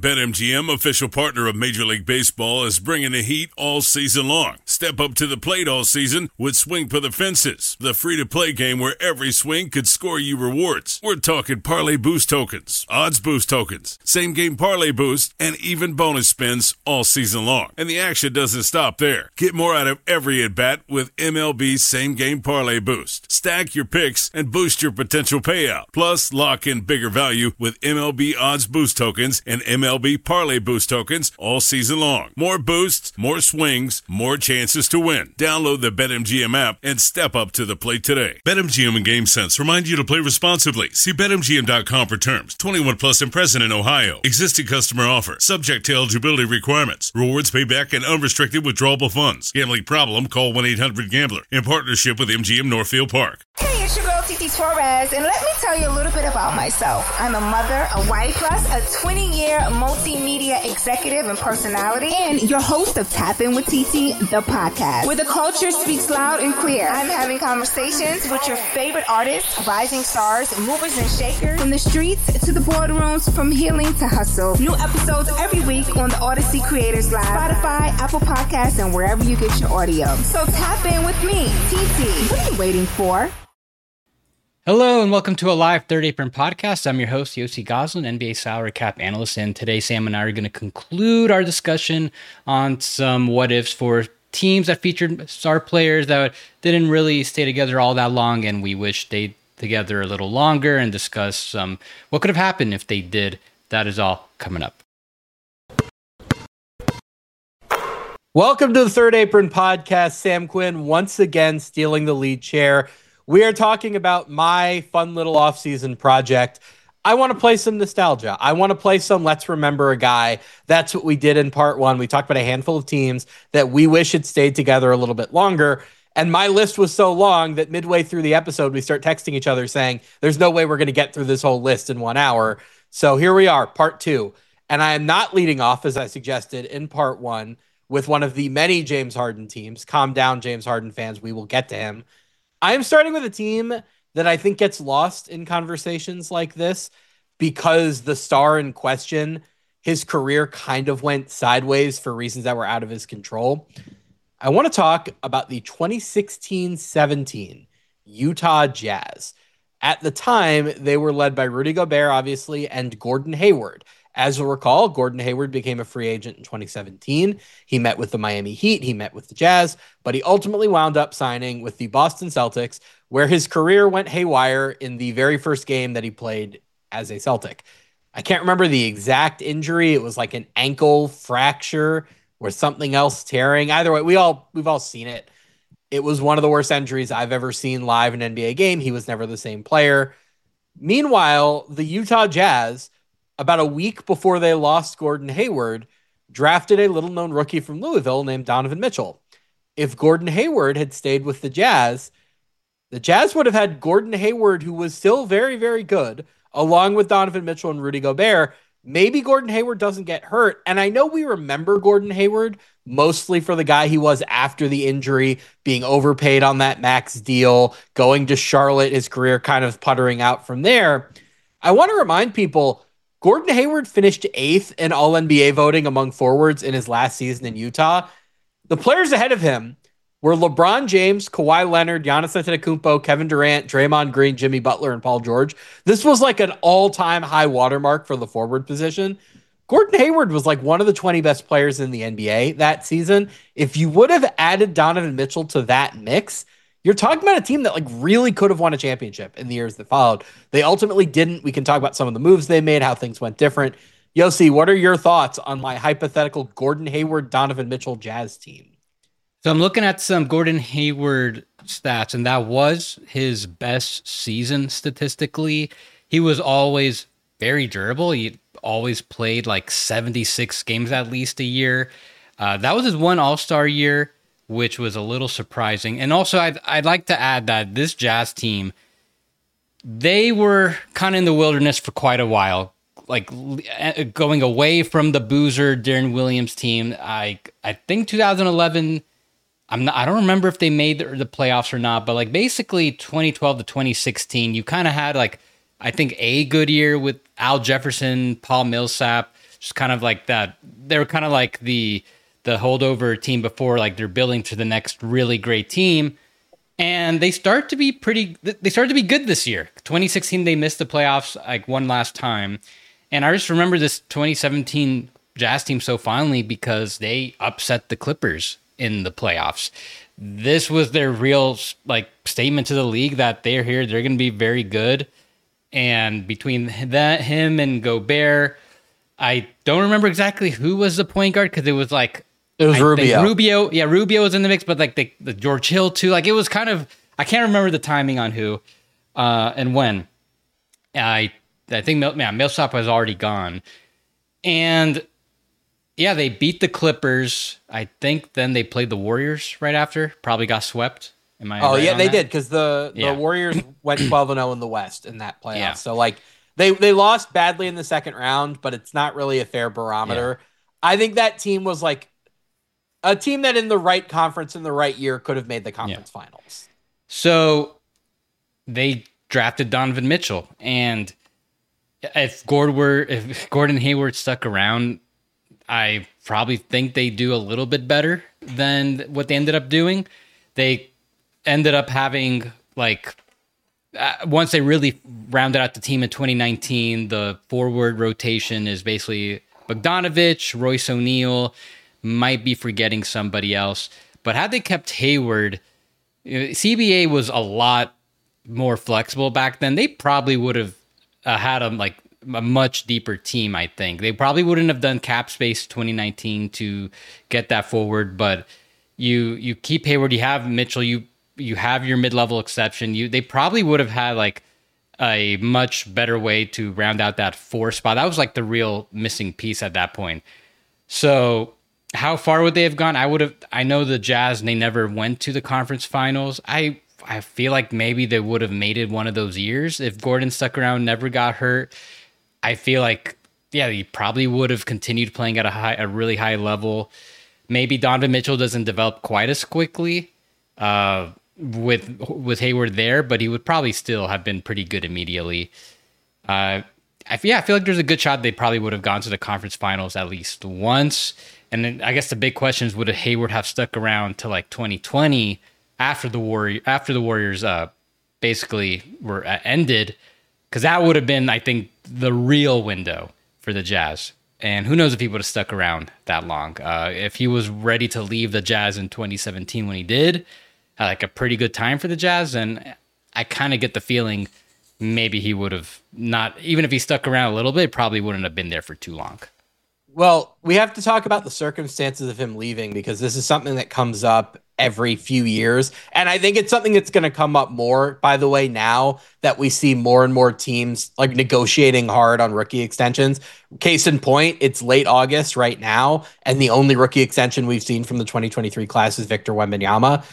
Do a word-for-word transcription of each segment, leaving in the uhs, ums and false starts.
BetMGM, official partner of Major League Baseball, is bringing the heat all season long. Step up to the plate all season with Swing for the Fences, the free-to-play game where every swing could score you rewards. We're talking parlay boost tokens, odds boost tokens, same-game parlay boost, and even bonus spins all season long. And the action doesn't stop there. Get more out of every at-bat with M L B same-game parlay boost. Stack your picks and boost your potential payout. Plus, lock in bigger value with M L B odds boost tokens and M L B parlay boost tokens all season long. More boosts, more swings, more chances to win. Download the BetMGM app and step up to the plate today. BetMGM and GameSense remind you to play responsibly. See Bet M G M dot com for terms. twenty-one plus and present in Ohio. Existing customer offer. Subject to eligibility requirements. Rewards payback and unrestricted withdrawable funds. Gambling problem? Call one eight hundred gambler. In partnership with M G M Northfield Park. Hey, it's your girl Titi Torres, and let me tell you a little bit about myself. I'm a mother, a wife, plus a twenty-year multimedia executive and personality, and your host of Tap In with Titi, the podcast, where the culture speaks loud and clear. I'm having conversations with your favorite artists, rising stars, movers and shakers, from the streets to the boardrooms, from healing to hustle. New episodes every week on the Odyssey Creators Live, Spotify, Apple Podcasts, and wherever you get your audio. So tap in with me, Titi. What are you waiting for? Hello and welcome to a live Third Apron podcast. I'm your host, Yossi Goslin, N B A salary cap analyst, and today Sam and I are going to conclude our discussion on some what ifs for teams that featured star players that didn't really stay together all that long, and we wish they together a little longer, and discuss um, what could have happened if they did. That is all coming up. Welcome to the Third Apron podcast. Sam Quinn once again stealing the lead chair. We are talking about my fun little off-season project. I want to play some nostalgia. I want to play some Let's Remember a Guy. That's what we did in part one. We talked about a handful of teams that we wish had stayed together a little bit longer. And my list was so long that midway through the episode, we start texting each other saying, there's no way we're going to get through this whole list in one hour. So here we are, part two. And I am not leading off, as I suggested in part one, with one of the many James Harden teams. Calm down, James Harden fans. We will get to him. I am starting with a team that I think gets lost in conversations like this because the star in question, his career kind of went sideways for reasons that were out of his control. I want to talk about the twenty sixteen seventeen Utah Jazz. At the time, they were led by Rudy Gobert, obviously, and Gordon Hayward. As you'll recall, Gordon Hayward became a free agent in twenty seventeen. He met with the Miami Heat, he met with the Jazz, but he ultimately wound up signing with the Boston Celtics, where his career went haywire in the very first game that he played as a Celtic. I can't remember the exact injury. It was like an ankle fracture or something else tearing. Either way, we all, we've all seen it. It was one of the worst injuries I've ever seen live in an N B A game. He was never the same player. Meanwhile, the Utah Jazz, about a week before they lost Gordon Hayward, drafted a little-known rookie from Louisville named Donovan Mitchell. If Gordon Hayward had stayed with the Jazz, the Jazz would have had Gordon Hayward, who was still very, very good, along with Donovan Mitchell and Rudy Gobert. Maybe Gordon Hayward doesn't get hurt. And I know we remember Gordon Hayward mostly for the guy he was after the injury, being overpaid on that max deal, going to Charlotte, his career kind of puttering out from there. I want to remind people, Gordon Hayward finished eighth in all N B A voting among forwards in his last season in Utah. The players ahead of him were LeBron James, Kawhi Leonard, Giannis Antetokounmpo, Kevin Durant, Draymond Green, Jimmy Butler, and Paul George. This was like an all-time high watermark for the forward position. Gordon Hayward was like one of the twenty best players in the N B A that season. If you would have added Donovan Mitchell to that mix, you're talking about a team that like really could have won a championship in the years that followed. They ultimately didn't. We can talk about some of the moves they made, how things went different. Yossi, what are your thoughts on my hypothetical Gordon Hayward, Donovan Mitchell Jazz team? So I'm looking at some Gordon Hayward stats, and that was his best season statistically. He was always very durable. He always played like seventy-six games at least a year. Uh, that was his one All-Star year, which was a little surprising. And also, I'd, I'd like to add that this Jazz team, they were kind of in the wilderness for quite a while, like going away from the Boozer, Deron Williams team. I I think two thousand eleven, I'm not, I don't remember if they made the, the playoffs or not, but like basically twenty twelve to twenty sixteen, you kind of had like, I think a good year with Al Jefferson, Paul Millsap, Just kind of like that. They're kind of like the the holdover team before, like they're building to the next really great team. And they start to be pretty, they started to be good this year. twenty sixteen, they missed the playoffs like one last time. And I just remember this twenty seventeen Jazz team so fondly because they upset the Clippers in the playoffs. This was their real like statement to the league that they're here, they're going to be very good. And between that, him and Gobert, I don't remember exactly who was the point guard because it was like, It was I Rubio. Rubio, yeah, Rubio was in the mix, but like the, the George Hill too. Like it was kind of, I can't remember the timing on who uh, and when. I I think Mil- yeah, Millsap was already gone, and yeah, they beat the Clippers. I think then they played the Warriors right after. Probably got swept. Am I? Oh right yeah, on they that? did because the, the Yeah. Warriors went twelve and zero in the West in that playoff. Yeah. So like they they lost badly in the second round, but it's not really a fair barometer. I think that team was like a team that in the right conference in the right year could have made the conference finals. So they drafted Donovan Mitchell, and if Gordon were if Gordon Hayward stuck around, I probably think they do a little bit better than what they ended up doing. They ended up having like uh, once they really rounded out the team in twenty nineteen, the forward rotation is basically Bogdanovich, Royce O'Neal, might be forgetting somebody else. But had they kept Hayward, you know, C B A was a lot more flexible back then. They probably would have uh, had a like a much deeper team. I think they probably wouldn't have done cap space twenty nineteen to get that forward. But you you keep Hayward, you have Mitchell, you you have your mid level exception. You they probably would have had like a much better way to round out that four spot. That was like the real missing piece at that point. So how far would they have gone? I would have. I know the Jazz, they never went to the conference finals. I I feel like maybe they would have made it one of those years if Gordon stuck around, never got hurt. I feel like yeah, he probably would have continued playing at a high, a really high level. Maybe Donovan Mitchell doesn't develop quite as quickly uh, with with Hayward there, but he would probably still have been pretty good immediately. Uh, I yeah, I feel like there's a good shot they probably would have gone to the conference finals at least once. And then I guess the big question is, would Hayward have stuck around to like twenty twenty after the Warrior after the Warriors uh, basically were uh, ended? Because that would have been, I think, the real window for the Jazz. And who knows if he would have stuck around that long? Uh, if he was ready to leave the Jazz in twenty seventeen when he did, had like a pretty good time for the Jazz, and I kind of get the feeling maybe he would have not, even if he stuck around a little bit, probably wouldn't have been there for too long. Well, we have to talk about the circumstances of him leaving because this is something that comes up every few years. And I think it's something that's going to come up more, by the way, now that we see more and more teams like negotiating hard on rookie extensions. Case in point, it's late August right now, and the only rookie extension we've seen from the twenty twenty-three class is Victor Wembanyama.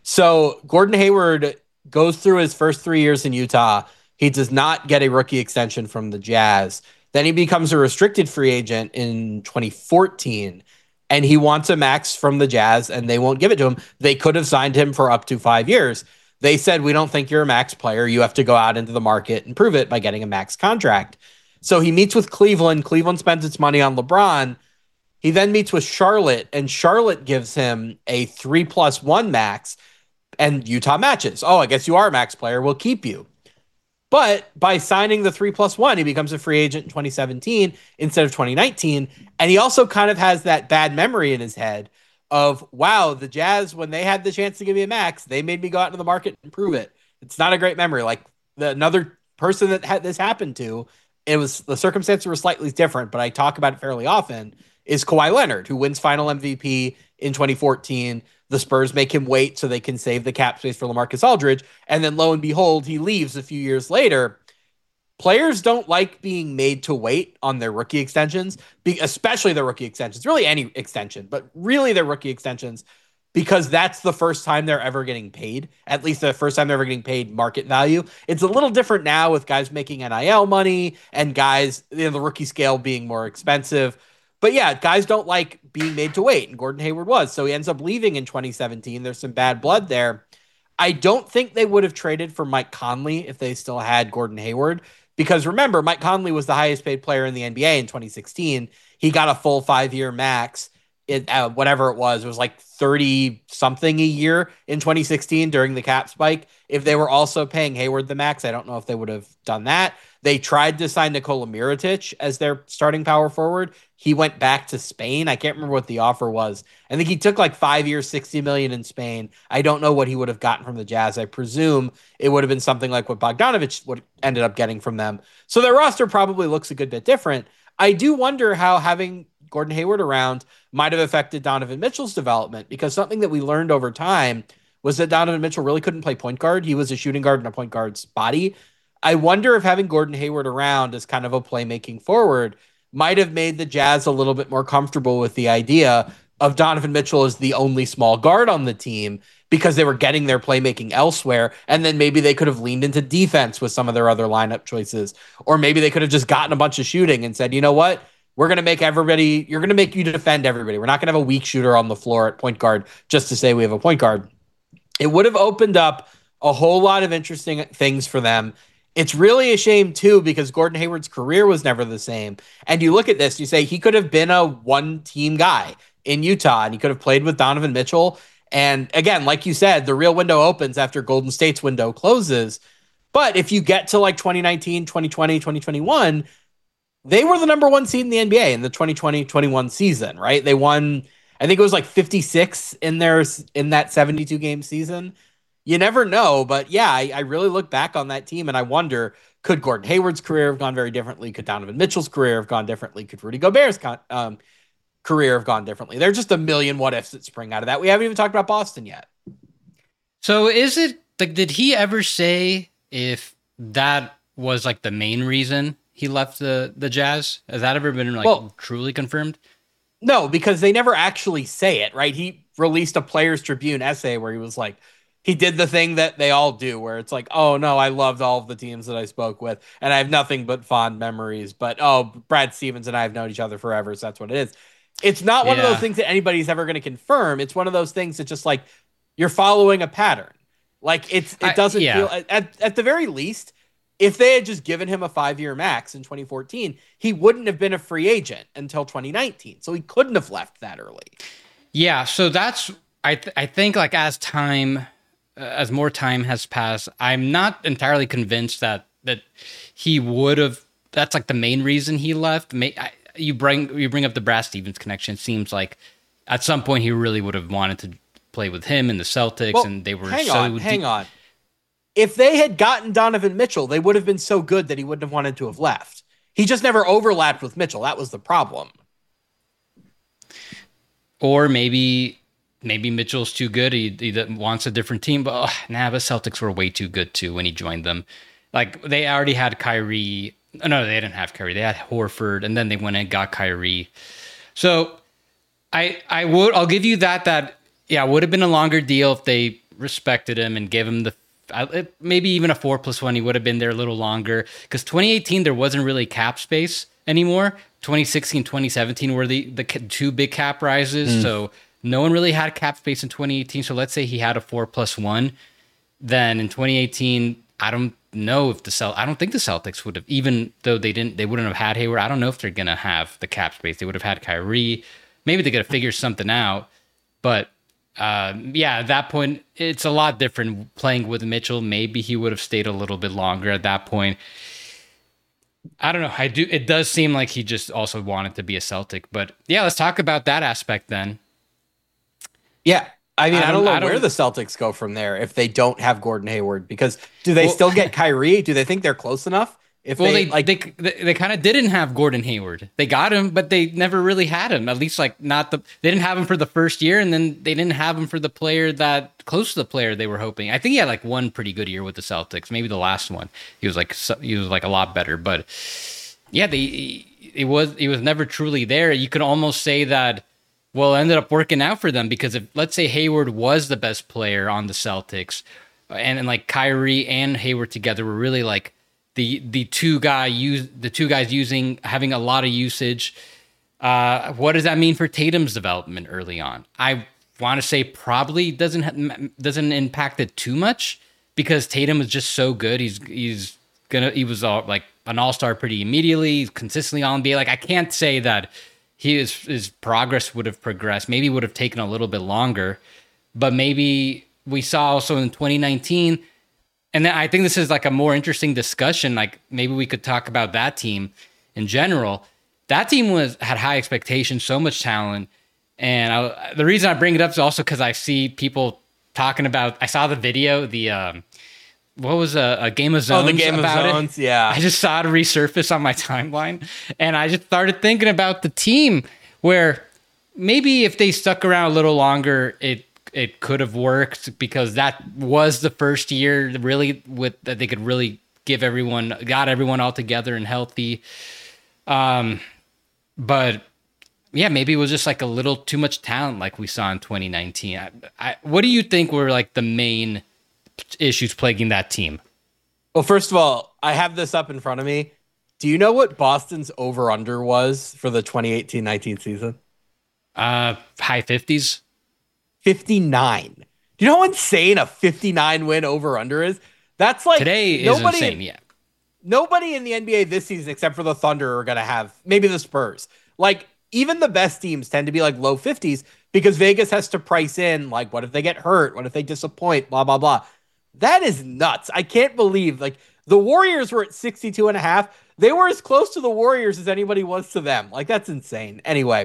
So Gordon Hayward goes through his first three years in Utah. He does not get a rookie extension from the Jazz. Then he becomes a restricted free agent in twenty fourteen, and he wants a max from the Jazz, and they won't give it to him. They could have signed him for up to five years. They said, we don't think you're a max player. You have to go out into the market and prove it by getting a max contract. So he meets with Cleveland. Cleveland spends its money on LeBron. He then meets with Charlotte, and Charlotte gives him a three plus one max, and Utah matches. Oh, I guess you are a max player. We'll keep you. But by signing the three plus one, he becomes a free agent in twenty seventeen instead of twenty nineteen. And he also kind of has that bad memory in his head of, wow, the Jazz, when they had the chance to give me a max, they made me go out into the market and prove it. It's not a great memory. Like the another person that had this happened to, it was the circumstances were slightly different, but I talk about it fairly often, is Kawhi Leonard, who wins final M V P in twenty fourteen. The Spurs make him wait so they can save the cap space for LaMarcus Aldridge. And then lo and behold, he leaves a few years later. Players don't like being made to wait on their rookie extensions, especially their rookie extensions, really any extension, but really their rookie extensions, because that's the first time they're ever getting paid, at least the first time they're ever getting paid market value. It's a little different now with guys making N I L money and guys, you know, the rookie scale being more expensive. But yeah, guys don't like being made to wait, and Gordon Hayward was. So he ends up leaving in twenty seventeen. There's some bad blood there. I don't think they would have traded for Mike Conley if they still had Gordon Hayward, because remember, Mike Conley was the highest paid player in the N B A in twenty sixteen. he got a full five-year max. It, uh, whatever it was, it was like thirty something a year in twenty sixteen during the cap spike. If they were also paying Hayward the max, I don't know if they would have done that. They tried to sign Nikola Mirotic as their starting power forward. He went back to Spain. I can't remember what the offer was. I think he took like five years, sixty million in Spain. I don't know what he would have gotten from the Jazz. I presume it would have been something like what Bogdanovic would ended up getting from them. So their roster probably looks a good bit different. I do wonder how having Gordon Hayward around might have affected Donovan Mitchell's development, because something that we learned over time was that Donovan Mitchell really couldn't play point guard. He was a shooting guard in a point guard's body. I wonder if having Gordon Hayward around as kind of a playmaking forward might have made the Jazz a little bit more comfortable with the idea of Donovan Mitchell as the only small guard on the team, because they were getting their playmaking elsewhere. And then maybe they could have leaned into defense with some of their other lineup choices. Or maybe they could have just gotten a bunch of shooting and said, you know what? We're going to make everybody, you're going to make you defend everybody. We're not going to have a weak shooter on the floor at point guard just to say we have a point guard. It would have opened up a whole lot of interesting things for them. It's really a shame, too, because Gordon Hayward's career was never the same. And you look at this, you say he could have been a one-team guy in Utah, and he could have played with Donovan Mitchell. And again, like you said, the real window opens after Golden State's window closes. But if you get to like twenty nineteen, twenty twenty, twenty twenty-one, they were the number one seed in the N B A in the twenty twenty twenty-one season, right? They won, I think it was like fifty-six in their in that seventy-two game season. You never know, but yeah, I, I really look back on that team and I wonder, could Gordon Hayward's career have gone very differently? Could Donovan Mitchell's career have gone differently? Could Rudy Gobert's con- um, career have gone differently? There's just a million what ifs that spring out of that. We haven't even talked about Boston yet. So is it like, did he ever say if that was like the main reason he left the, the Jazz? Has that ever been like well, truly confirmed? No, because they never actually say it, right? He released a Players Tribune essay where he was like, he did the thing that they all do where it's like, oh no, I loved all of the teams that I spoke with and I have nothing but fond memories, but oh, Brad Stevens and I have known each other forever. So that's what it is. It's not one yeah. of those things that anybody's ever going to confirm. It's one of those things that just like you're following a pattern. Like it's, it doesn't I, yeah. feel at, at the very least, if they had just given him a five-year max in twenty fourteen, he wouldn't have been a free agent until twenty nineteen. So he couldn't have left that early. Yeah. So that's, I th- I think like as time, uh, as more time has passed, I'm not entirely convinced that, that he would have, that's like the main reason he left. May, I, you bring, you bring up the Brad Stevens connection. It seems like at some point he really would have wanted to play with him in the Celtics, well, and they were hang so on, hang de- on. If they had gotten Donovan Mitchell, they would have been so good that he wouldn't have wanted to have left. He just never overlapped with Mitchell. That was the problem. Or maybe maybe Mitchell's too good. He, he wants a different team. But oh, nah, the Celtics were way too good too when he joined them. Like they already had Kyrie. No, they didn't have Kyrie. They had Horford, and then they went and got Kyrie. So I I would I'll give you that that yeah, it would have been a longer deal if they respected him and gave him the maybe even a four plus one. He would have been there a little longer because twenty eighteen there wasn't really cap space anymore. twenty sixteen, twenty seventeen were the the two big cap rises, mm. so no one really had cap space in twenty eighteen. So let's say he had a four plus one, then in twenty eighteen, I don't know if the Celt I don't think the Celtics would have, even though they didn't, they wouldn't have had Hayward. I don't know if they're gonna have the cap space. They would have had Kyrie. Maybe they gotta figure something out, but. Uh, yeah, at that point, it's a lot different playing with Mitchell. Maybe he would have stayed a little bit longer at that point. I don't know. I do. It does seem like he just also wanted to be a Celtic. But yeah, let's talk about that aspect then. Yeah. I mean, I don't, I don't know I don't, where the Celtics go from there if they don't have Gordon Hayward, because do they well, still get Kyrie? Do they think they're close enough? If well, they, they like they they, they kind of didn't have Gordon Hayward. They got him, but they never really had him. At least like not the they didn't have him for the first year, and then they didn't have him for the player that close to the player they were hoping. I think he had like one pretty good year with the Celtics, maybe the last one. He was like he was like a lot better, but yeah, they it was it was never truly there. You could almost say that well, it ended up working out for them because if let's say Hayward was the best player on the Celtics, and, and like Kyrie and Hayward together were really like the the two guy use the two guys using having a lot of usage. Uh, what does that mean for Tatum's development early on? I want to say probably doesn't ha- doesn't impact it too much because Tatum is just so good. He's he's gonna he was all, like an all-star pretty immediately. He's consistently on N B A. Like I can't say that he his, his progress would have progressed. Maybe would have taken a little bit longer, but maybe we saw also in twenty nineteen. And then I think this is like a more interesting discussion. Like maybe we could talk about that team in general. That team was had high expectations, so much talent. And I, the reason I bring it up is also because I see people talking about, I saw the video, the, um, what was a, a Game of Zones? Oh, the Game of Zones, it. yeah. I just saw it resurface on my timeline. And I just started thinking about the team where maybe if they stuck around a little longer, it it could have worked, because that was the first year really with that they could really give everyone, got everyone all together and healthy. Um, but yeah, maybe it was just like a little too much talent like we saw in twenty nineteen. I, I, what do you think were like the main issues plaguing that team? Well, first of all, I have this up in front of me. Do you know what Boston's over-under was for the twenty eighteen nineteen season? Uh, high fifties. fifty-nine. Do you know how insane a fifty-nine win over-under is? That's like today is nobody, insane. Yeah. Nobody in the N B A this season, except for the Thunder, are going to have, maybe the Spurs. Like, even the best teams tend to be like low fifties because Vegas has to price in, like, what if they get hurt? What if they disappoint? Blah, blah, blah. That is nuts. I can't believe, like, the Warriors were at sixty-two and a half. They were as close to the Warriors as anybody was to them. Like, that's insane. Anyway,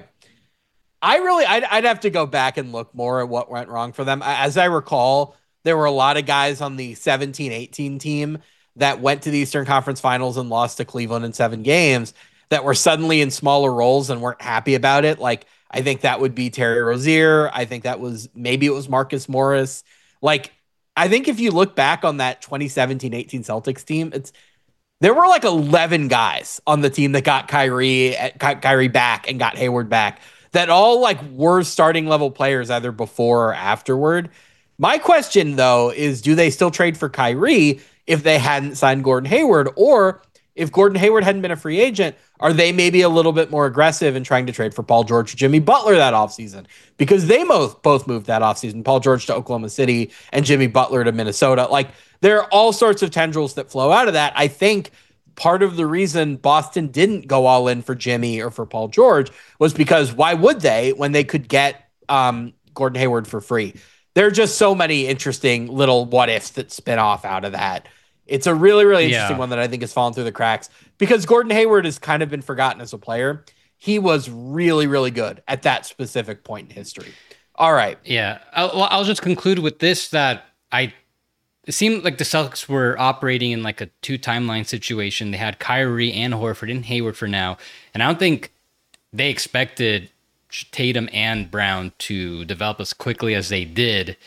I really, I'd, I'd have to go back and look more at what went wrong for them. As I recall, there were a lot of guys on the seventeen eighteen team that went to the Eastern Conference Finals and lost to Cleveland in seven games that were suddenly in smaller roles and weren't happy about it. Like, I think that would be Terry Rozier. I think that was, maybe it was Marcus Morris. Like, I think if you look back on that twenty seventeen eighteen Celtics team, it's, there were like eleven guys on the team that got Kyrie, got Kyrie back and got Hayward back that all like were starting level players either before or afterward. My question though is, do they still trade for Kyrie if they hadn't signed Gordon Hayward? Or if Gordon Hayward hadn't been a free agent, are they maybe a little bit more aggressive in trying to trade for Paul George or Jimmy Butler that offseason? Because they both, both moved that offseason, Paul George to Oklahoma City and Jimmy Butler to Minnesota. Like, there are all sorts of tendrils that flow out of that. I think part of the reason Boston didn't go all in for Jimmy or for Paul George was because why would they when they could get um, Gordon Hayward for free? There are just so many interesting little what ifs that spin off out of that. It's a really, really interesting Yeah. one that I think has fallen through the cracks because Gordon Hayward has kind of been forgotten as a player. He was really, really good at that specific point in history. All right. Yeah. I'll, well, I'll just conclude with this, that I, it seemed like the Celtics were operating in like a two timeline situation. They had Kyrie and Horford and Hayward for now. And I don't think they expected Tatum and Brown to develop as quickly as they did.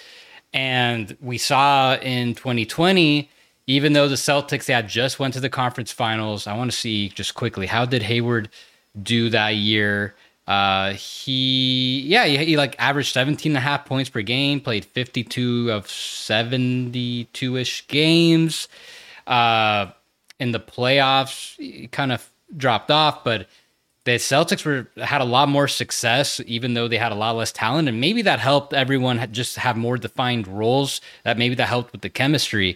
And we saw in twenty twenty, even though the Celtics, they had just went to the conference finals, I want to see just quickly, how did Hayward do that year? Uh, he, yeah, he, he like averaged seventeen and a half points per game, played fifty-two of seventy-two-ish games. Uh, in the playoffs, he kind of dropped off, but the Celtics were had a lot more success, even though they had a lot less talent. And maybe that helped everyone just have more defined roles. That maybe that helped with the chemistry.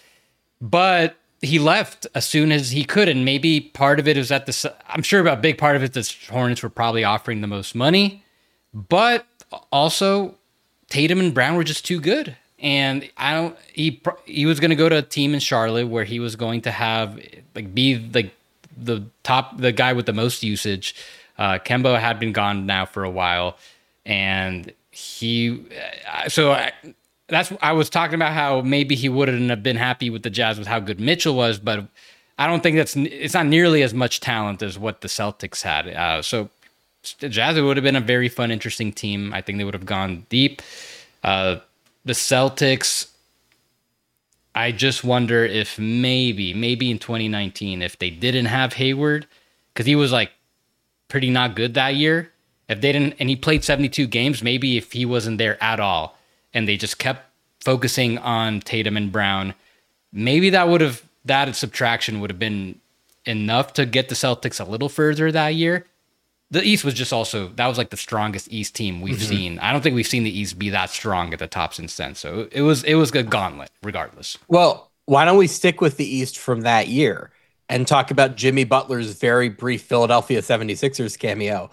But he left as soon as he could, and maybe part of it is that the I'm sure a big part of it the Hornets were probably offering the most money, but also Tatum and Brown were just too good, and I don't. He he was going to go to a team in Charlotte where he was going to have like be like the top the guy with the most usage. Uh, Kemba had been gone now for a while, and he so. I, That's I was talking about how maybe he wouldn't have been happy with the Jazz with how good Mitchell was, but I don't think that's it's not nearly as much talent as what the Celtics had. Uh, so the Jazz would have been a very fun, interesting team. I think they would have gone deep. Uh, the Celtics, I just wonder if maybe, maybe in twenty nineteen, if they didn't have Hayward, because he was like pretty not good that year. If they didn't, and he played seventy-two games, maybe if he wasn't there at all, and they just kept focusing on Tatum and Brown, maybe that would have that subtraction would have been enough to get the Celtics a little further that year. The East was just also that was like the strongest East team we've mm-hmm. seen. I don't think we've seen the East be that strong at the top since then. So it was it was a gauntlet, regardless. Well, why don't we stick with the East from that year and talk about Jimmy Butler's very brief Philadelphia seventy-sixers cameo?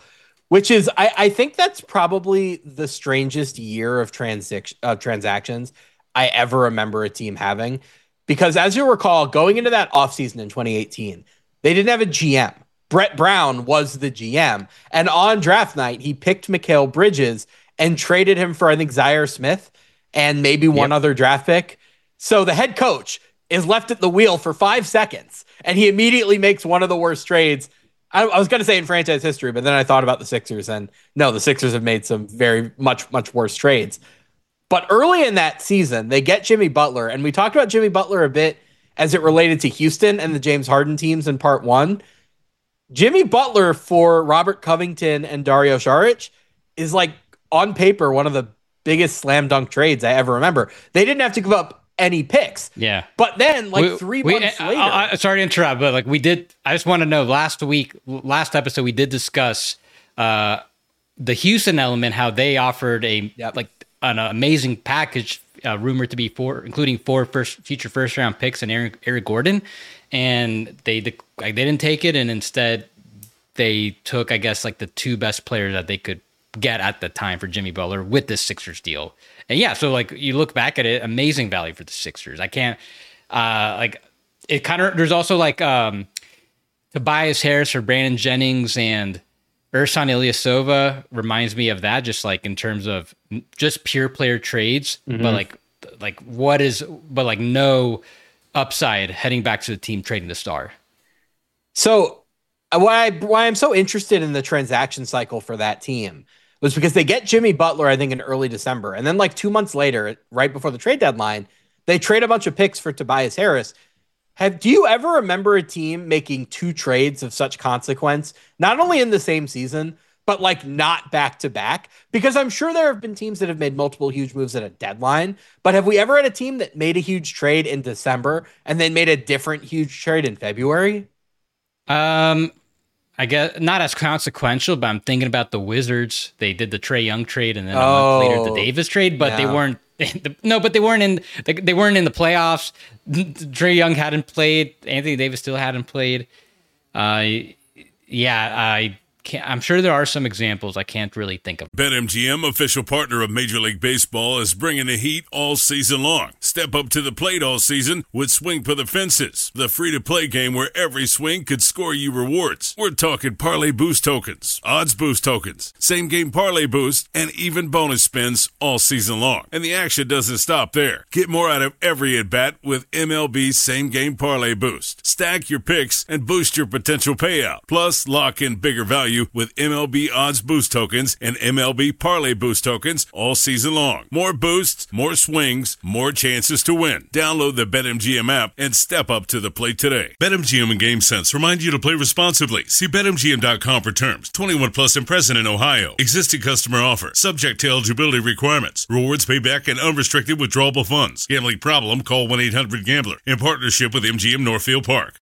which is, I, I think that's probably the strangest year of transic- uh, transactions I ever remember a team having. Because as you recall, going into that offseason in twenty eighteen, they didn't have a G M. Brett Brown was the G M. And on draft night, he picked Mikal Bridges and traded him for, I think, Zaire Smith and maybe one yep. other draft pick. So the head coach is left at the wheel for five seconds, and he immediately makes one of the worst trades. I, I was going to say in franchise history, but then I thought about the Sixers, and no, the Sixers have made some very much, much worse trades. But early in that season, they get Jimmy Butler, and we talked about Jimmy Butler a bit as it related to Houston and the James Harden teams in part one. Jimmy Butler for Robert Covington and Dario Saric is, like, on paper, one of the biggest slam dunk trades I ever remember. They didn't have to give up any picks. Yeah. But then, like, we, three we, months I, later... I, I, sorry to interrupt, but, like, we did... I just want to know, last week, last episode, we did discuss uh, the Houston element, how they offered a, yep. like, an amazing package, uh, rumored to be four, including four first future first round picks and Eric, Eric Gordon, and they they didn't take it, and instead they took, I guess, like the two best players that they could get at the time for Jimmy Butler with this Sixers deal. And yeah, so like you look back at it, amazing value for the Sixers. I can't uh, like it kind of. There's also like um, Tobias Harris or Brandon Jennings and Ersan Ilyasova reminds me of that, just like in terms of just pure player trades, mm-hmm. but like, like what is, but like no upside heading back to the team trading the star. So why, I, why I'm so interested in the transaction cycle for that team was because they get Jimmy Butler, I think in early December. And then like two months later, right before the trade deadline, they trade a bunch of picks for Tobias Harris. Have, do you ever remember a team making two trades of such consequence, not only in the same season, but like not back to back? Because I'm sure there have been teams that have made multiple huge moves at a deadline, but have we ever had a team that made a huge trade in December and then made a different huge trade in February? Um, I guess not as consequential, but I'm thinking about the Wizards. They did the Trae Young trade and then a oh, month later the Davis trade, but yeah. they weren't. No, but they weren't in. They, they weren't in the playoffs. Trae Young hadn't played. Anthony Davis still hadn't played. Uh, yeah, I can't, I'm sure there are some examples. I can't really think of. BetMGM, official partner of Major League Baseball, is bringing the heat all season long. Step up to the plate all season with Swing for the Fences, the free-to-play game where every swing could score you rewards. We're talking parlay boost tokens, odds boost tokens, same-game parlay boost, and even bonus spins all season long. And the action doesn't stop there. Get more out of every at-bat with M L B same-game parlay boost. Stack your picks and boost your potential payout. Plus, lock in bigger value with M L B odds boost tokens and M L B parlay boost tokens all season long. More boosts, more swings, more chances to win. Download the BetMGM app and step up to the plate today. BetMGM and GameSense remind you to play responsibly. See Bet M G M dot com for terms. twenty-one plus and present in Ohio. Existing customer offer. Subject to eligibility requirements. Rewards payback and unrestricted withdrawable funds. Gambling problem? Call one eight hundred gambler. In partnership with M G M Northfield Park.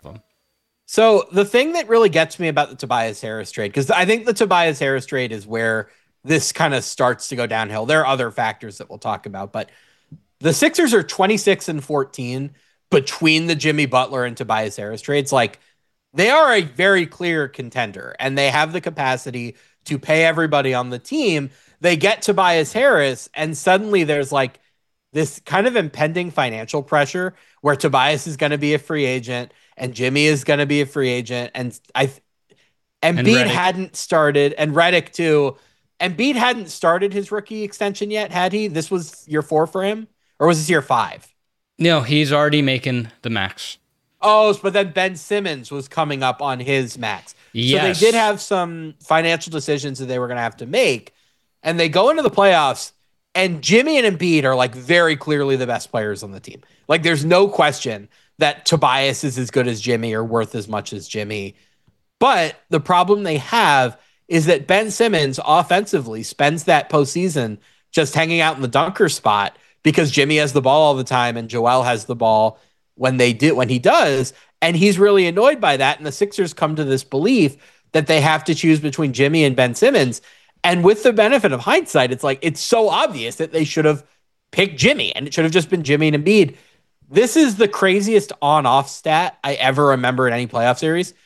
So the thing that really gets me about the Tobias Harris trade, because I think the Tobias Harris trade is where this kind of starts to go downhill. There are other factors that we'll talk about, but the Sixers are twenty-six and fourteen between the Jimmy Butler and Tobias Harris trades. Like, they are a very clear contender, and they have the capacity to pay everybody on the team. They get Tobias Harris, and suddenly there's like this kind of impending financial pressure where Tobias is going to be a free agent and Jimmy is going to be a free agent. And I, Embiid hadn't started, and Redick too. Embiid hadn't started his rookie extension yet, had he? This was year four for him, or was this year five? No, he's already making the max. Oh, but then Ben Simmons was coming up on his max. Yes. So they did have some financial decisions that they were going to have to make, and they go into the playoffs. And Jimmy and Embiid are like very clearly the best players on the team. Like, there's no question that Tobias is as good as Jimmy or worth as much as Jimmy. But the problem they have is that Ben Simmons offensively spends that postseason just hanging out in the dunker spot because Jimmy has the ball all the time and Joel has the ball when they do, when he does. And he's really annoyed by that. And the Sixers come to this belief that they have to choose between Jimmy and Ben Simmons. And with the benefit of hindsight, it's like, it's so obvious that they should have picked Jimmy and it should have just been Jimmy and Embiid. This is the craziest on-off stat I ever remember in any playoff series.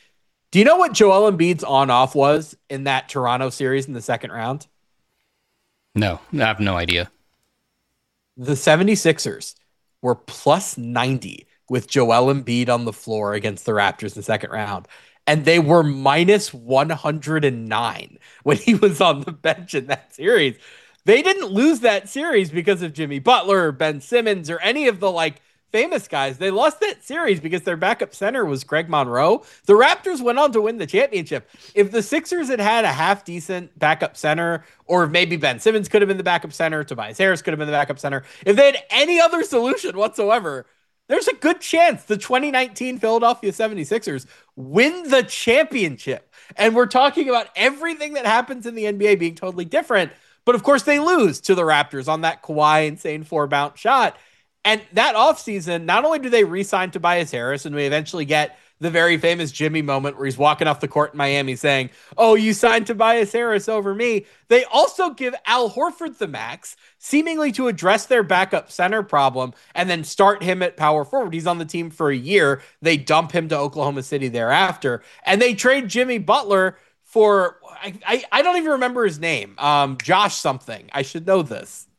Do you know what Joel Embiid's on-off was in that Toronto series in the second round? No, I have no idea. The 76ers were plus ninety with Joel Embiid on the floor against the Raptors in the second round. And they were minus one hundred nine when he was on the bench in that series. They didn't lose that series because of Jimmy Butler or Ben Simmons or any of the like famous guys. They lost that series because their backup center was Greg Monroe. The Raptors went on to win the championship. If the Sixers had had a half decent backup center, or maybe Ben Simmons could have been the backup center, Tobias Harris could have been the backup center, if they had any other solution whatsoever, there's a good chance the twenty nineteen Philadelphia 76ers win the championship. And we're talking about everything that happens in the N B A being totally different. But of course, they lose to the Raptors on that Kawhi insane four bounce shot. And that offseason, not only do they re-sign Tobias Harris, and we eventually get the very famous Jimmy moment where he's walking off the court in Miami saying, oh, you signed Tobias Harris over me. They also give Al Horford the max, seemingly to address their backup center problem, and then start him at power forward. He's on the team for a year. They dump him to Oklahoma City thereafter. And they trade Jimmy Butler for, I, I, I don't even remember his name, um, Josh something. I should know this.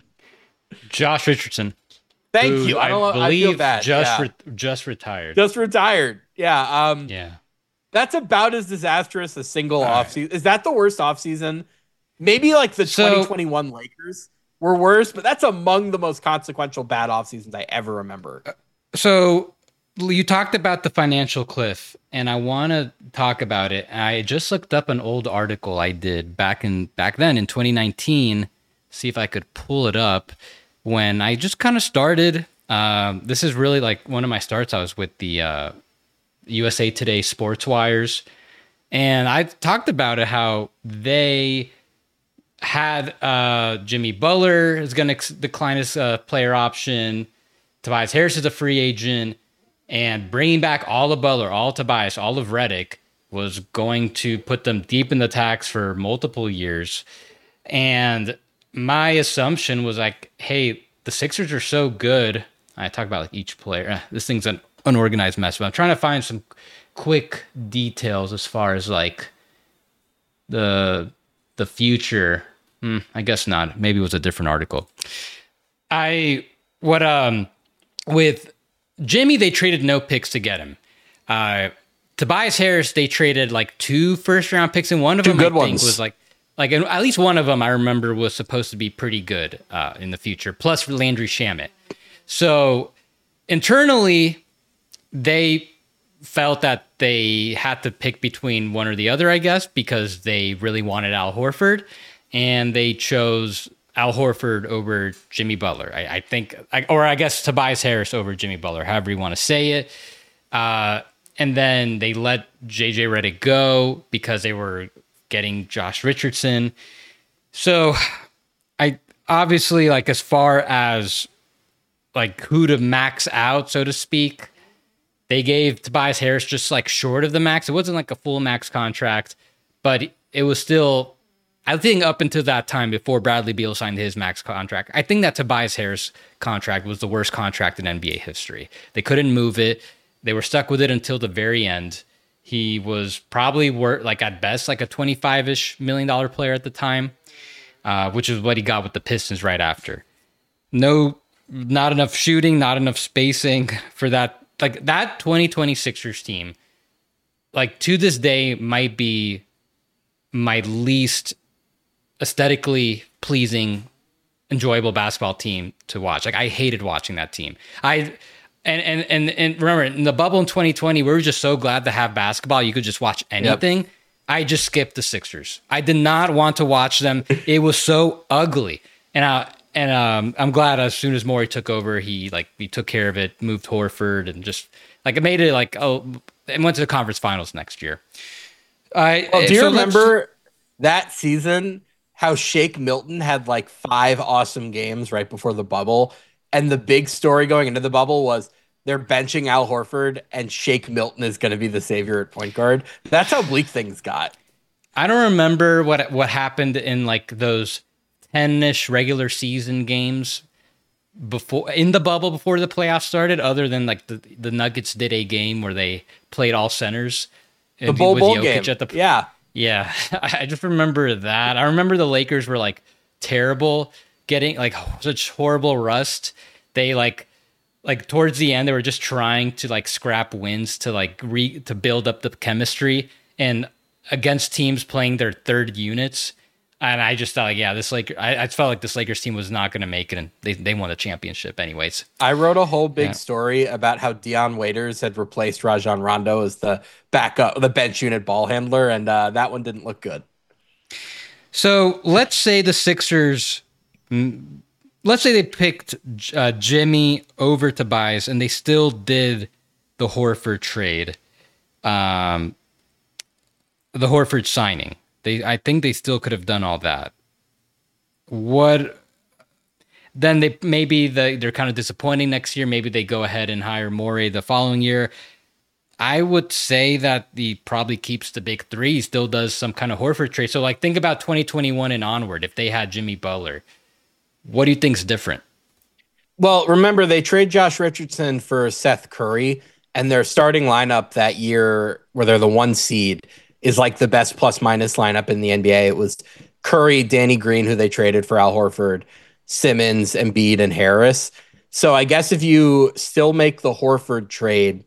Josh Richardson. Thank you. I, don't, I believe I feel bad. just yeah. re- just retired. Just retired. Yeah. Um, yeah. That's about as disastrous a single All offseason. right. Is that the worst offseason? Maybe like the So, twenty twenty-one Lakers were worse, but that's among the most consequential bad offseasons I ever remember. So you talked about the financial cliff, and I want to talk about it. I just looked up an old article I did back in back then in twenty nineteen. See if I could pull it up. When I just kind of started, um, this is really like one of my starts. I was with the uh, U S A Today Sports Wires, and I talked about it, how they had uh, Jimmy Butler is going to ex- decline his uh, player option. Tobias Harris is a free agent, and bringing back all of Butler, all of Tobias, all of Redick was going to put them deep in the tax for multiple years. And my assumption was like, hey, the Sixers are so good. I talk about like each player. This thing's an unorganized mess, but I'm trying to find some quick details as far as like the the future. Hmm, I guess not. Maybe it was a different article. I what um with Jimmy, they traded no picks to get him. Uh, Tobias Harris, they traded like two first round picks, and one of Two them good I think ones. was like. Like, at least one of them I remember was supposed to be pretty good uh, in the future, plus Landry Shamet. So internally, they felt that they had to pick between one or the other, I guess, because they really wanted Al Horford, and they chose Al Horford over Jimmy Butler. I, I think, or I guess Tobias Harris over Jimmy Butler, however you want to say it. Uh, and then they let J J Redick go because they were getting Josh Richardson. So I obviously, like, as far as like who to max out, so to speak, they gave Tobias Harris just like short of the max. It wasn't like a full max contract, but it was still, I think up until that time before Bradley Beal signed his max contract, I think that Tobias Harris contract was the worst contract in N B A history. They couldn't move it. They were stuck with it until the very end. He was probably worth, like, at best, like a twenty-five-ish million dollar player at the time, uh, which is what he got with the Pistons right after. No, not enough shooting, not enough spacing for that. Like, that twenty twenty Sixers team, like, to this day, might be my least aesthetically pleasing, enjoyable basketball team to watch. Like, I hated watching that team. I... And, and and and remember, in the bubble in twenty twenty, we were just so glad to have basketball. You could just watch anything. Yep. I just skipped the Sixers. I did not want to watch them. It was so ugly. And I and um, I'm glad as soon as Morey took over, he like he took care of it, moved Horford, and just like it made it like oh, and went to the conference finals next year. I well, do you so remember that season? How Shake Milton had like five awesome games right before the bubble. And the big story going into the bubble was they're benching Al Horford and Shake Milton is going to be the savior at point guard. That's how bleak things got. I don't remember what what happened in like those ten-ish regular season games before in the bubble before the playoffs started, other than like the, the Nuggets did a game where they played all centers. The Bowl Bowl Jokic game. At the, yeah. Yeah. I just remember that. I remember the Lakers were like terrible, getting like such horrible rust. They like, like towards the end, they were just trying to like scrap wins to like re to build up the chemistry and against teams playing their third units. And I just thought, like, yeah, this like I, I felt like this Lakers team was not going to make it, and they they won the championship anyways. I wrote a whole big Yeah. story about how Dion Waiters had replaced Rajon Rondo as the backup, the bench unit ball handler, and uh, that one didn't look good. So let's say the Sixers, let's say they picked uh, Jimmy over Tobias, and they still did the Horford trade, um, the Horford signing. They, I think they still could have done all that. What? Then they maybe the, they're kind of disappointing next year. Maybe they go ahead and hire Morey the following year. I would say that he probably keeps the big three. He still does some kind of Horford trade. So, like, think about twenty twenty-one and onward. If they had Jimmy Butler, what do you think's different? Well, remember they trade Josh Richardson for Seth Curry, and their starting lineup that year, where they're the one seed, is like the best plus minus lineup in the N B A. It was Curry, Danny Green, who they traded for Al Horford, Simmons, Embiid, and Harris. So I guess if you still make the Horford trade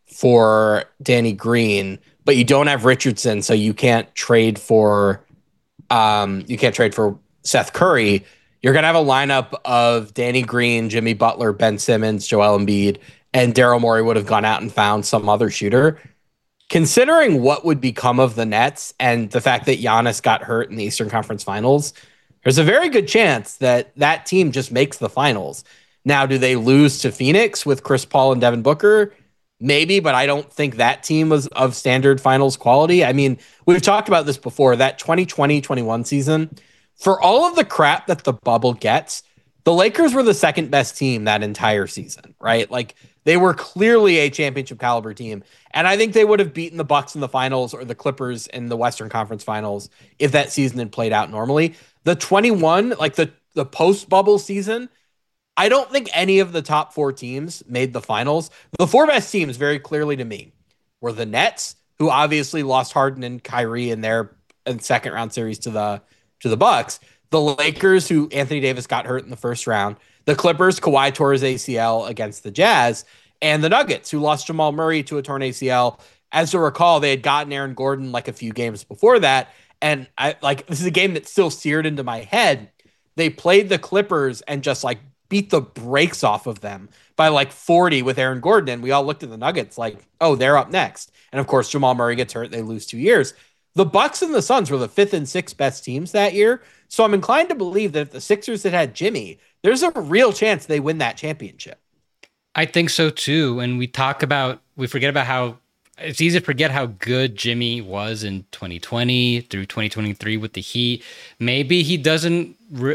for Danny Green, but you don't have Richardson, so you can't trade for um, you can't trade for Seth Curry, you're gonna have a lineup of Danny Green, Jimmy Butler, Ben Simmons, Joel Embiid, and Daryl Morey would have gone out and found some other shooter. Considering what would become of the Nets and the fact that Giannis got hurt in the Eastern Conference Finals, there's a very good chance that that team just makes the finals. Now, do they lose to Phoenix with Chris Paul and Devin Booker? Maybe, but I don't think that team was of standard finals quality. I mean, we've talked about this before, that twenty twenty twenty-one season, for all of the crap that the bubble gets, the Lakers were the second best team that entire season, right? Like, they were clearly a championship caliber team. And I think they would have beaten the Bucks in the finals or the Clippers in the Western Conference Finals if that season had played out normally. The twenty-one, like the, the post-bubble season, I don't think any of the top four teams made the finals. The four best teams, very clearly to me, were the Nets, who obviously lost Harden and Kyrie in their in second round series to the to the Bucks. The Lakers, who Anthony Davis got hurt in the first round. The Clippers, Kawhi tore his A C L against the Jazz. And the Nuggets, who lost Jamal Murray to a torn A C L. As to recall, they had gotten Aaron Gordon like a few games before that. And I like this is a game that's still seared into my head. They played the Clippers and just like beat the brakes off of them by like forty with Aaron Gordon. And we all looked at the Nuggets like, oh, they're up next. And of course, Jamal Murray gets hurt. They lose two years. The Bucks and the Suns were the fifth and sixth best teams that year. So I'm inclined to believe that if the Sixers had had Jimmy, there's a real chance they win that championship. I think so too. And we talk about, we forget about how it's easy to forget how good Jimmy was in twenty twenty through twenty twenty-three with the Heat. Maybe he doesn't. Re-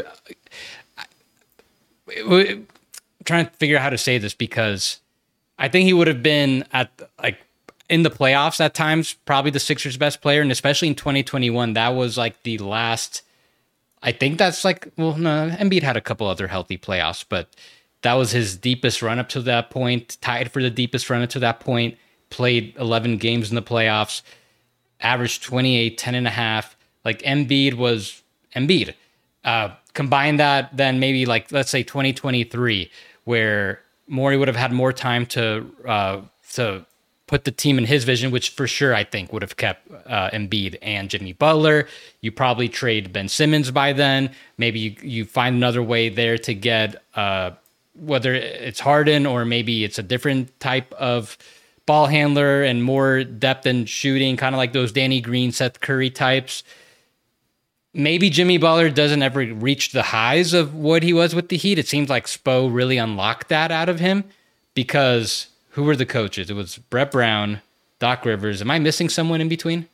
I'm trying to figure out how to say this because I think he would have been at like in the playoffs at times, probably the Sixers' best player, and especially in twenty twenty-one, that was like the last. I think that's like well, no, Embiid had a couple other healthy playoffs, but that was his deepest run up to that point. Tied for the deepest run up to that point. Played eleven games in the playoffs, averaged twenty-eight, ten and a half. Like Embiid was Embiid. Uh, combine that, then maybe like let's say twenty twenty-three, where Morey would have had more time to uh, to put the team in his vision, which for sure I think would have kept uh, Embiid and Jimmy Butler. You probably trade Ben Simmons by then. Maybe you, you find another way there to get uh, whether it's Harden or maybe it's a different type of ball handler and more depth in shooting, kind of like those Danny Green, Seth Curry types. Maybe Jimmy Butler doesn't ever reach the highs of what he was with the Heat. It seems like Spo really unlocked that out of him because who were the coaches? It was Brett Brown, Doc Rivers. Am I missing someone in between?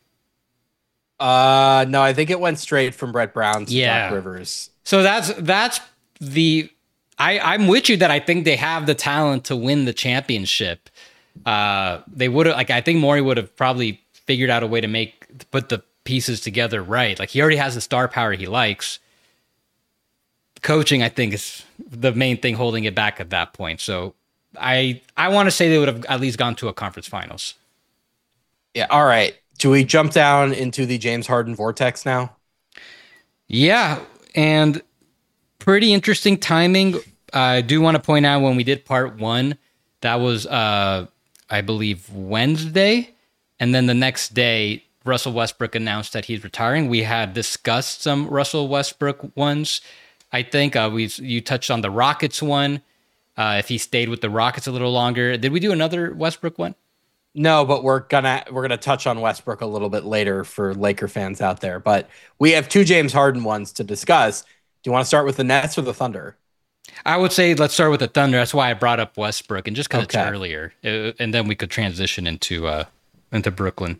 Uh, no, I think it went straight from Brett Brown to Yeah. Doc Rivers. So that's that's the I, I'm with you that I think they have the talent to win the championship. Uh, they would have like I think Morey would have probably figured out a way to make to put the pieces together right. Like he already has the star power he likes. Coaching, I think, is the main thing holding it back at that point. So I I want to say they would have at least gone to a conference finals. Yeah. All right. Do we jump down into the James Harden vortex now? Yeah, and pretty interesting timing. I do want to point out when we did part one, that was, uh, I believe, Wednesday. And then the next day, Russell Westbrook announced that he's retiring. We had discussed some Russell Westbrook ones. I think uh, we you touched on the Rockets one. Uh, if he stayed with the Rockets a little longer, did we do another Westbrook one? No, but we're gonna we're gonna touch on Westbrook a little bit later for Laker fans out there. But we have two James Harden ones to discuss. Do you want to start with the Nets or the Thunder? I would say let's start with the Thunder. That's why I brought up Westbrook, and just because Okay. it's earlier, uh, and then we could transition into uh, into Brooklyn.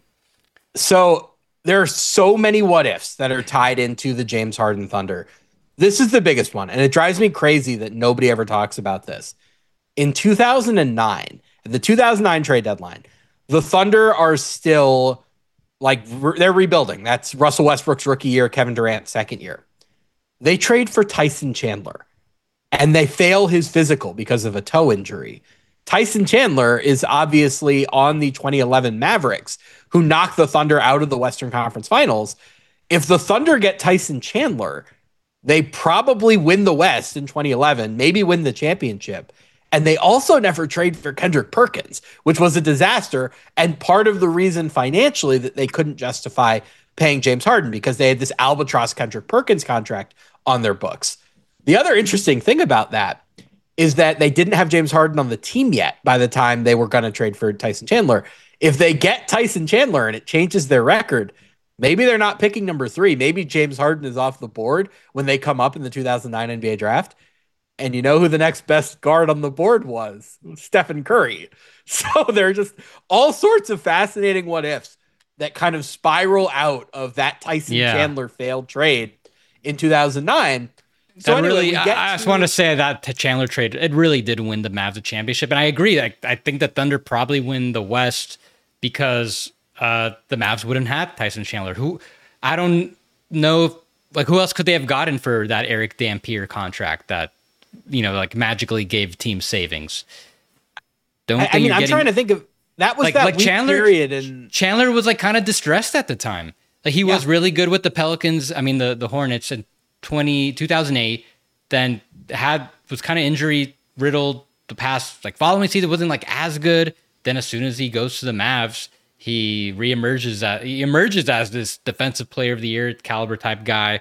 So there are so many what ifs that are tied into the James Harden Thunder. This is the biggest one, and it drives me crazy that nobody ever talks about this. In two thousand nine, the two thousand nine trade deadline, the Thunder are still like re- they're rebuilding. That's Russell Westbrook's rookie year, Kevin Durant's second year. They trade for Tyson Chandler, and they fail his physical because of a toe injury. Tyson Chandler is obviously on the twenty eleven Mavericks, who knocked the Thunder out of the Western Conference Finals. If the Thunder get Tyson Chandler, they probably win the West in twenty eleven, maybe win the championship. And they also never trade for Kendrick Perkins, which was a disaster. And part of the reason financially that they couldn't justify paying James Harden, because they had this albatross Kendrick Perkins contract on their books. The other interesting thing about that is that they didn't have James Harden on the team yet by the time they were going to trade for Tyson Chandler. If they get Tyson Chandler and it changes their record, maybe they're not picking number three. Maybe James Harden is off the board when they come up in the two thousand nine N B A draft. And you know who the next best guard on the board was? Stephen Curry. So there are just all sorts of fascinating what ifs that kind of spiral out of that Tyson Yeah. Chandler failed trade in two thousand nine. So That anyway, really, we I, get I just to- want to say that the Chandler trade, it really did win the Mavs a championship. And I agree. I, I think the Thunder probably win the West because uh, the Mavs wouldn't have Tyson Chandler. Who I don't know, if, like who else could they have gotten for that Eric Dampier contract that, you know, like magically gave team savings? Don't I, think I mean, you're I'm getting, trying to think of that was like that like weak Chandler period and Chandler was like kind of distressed at the time. Like he was Yeah. really good with the Pelicans. I mean the the Hornets in twenty, two thousand eight. Then had was kind of injury riddled. The past like following season wasn't like as good. Then as soon as he goes to the Mavs, he reemerges as he emerges as this defensive player of the year caliber type guy.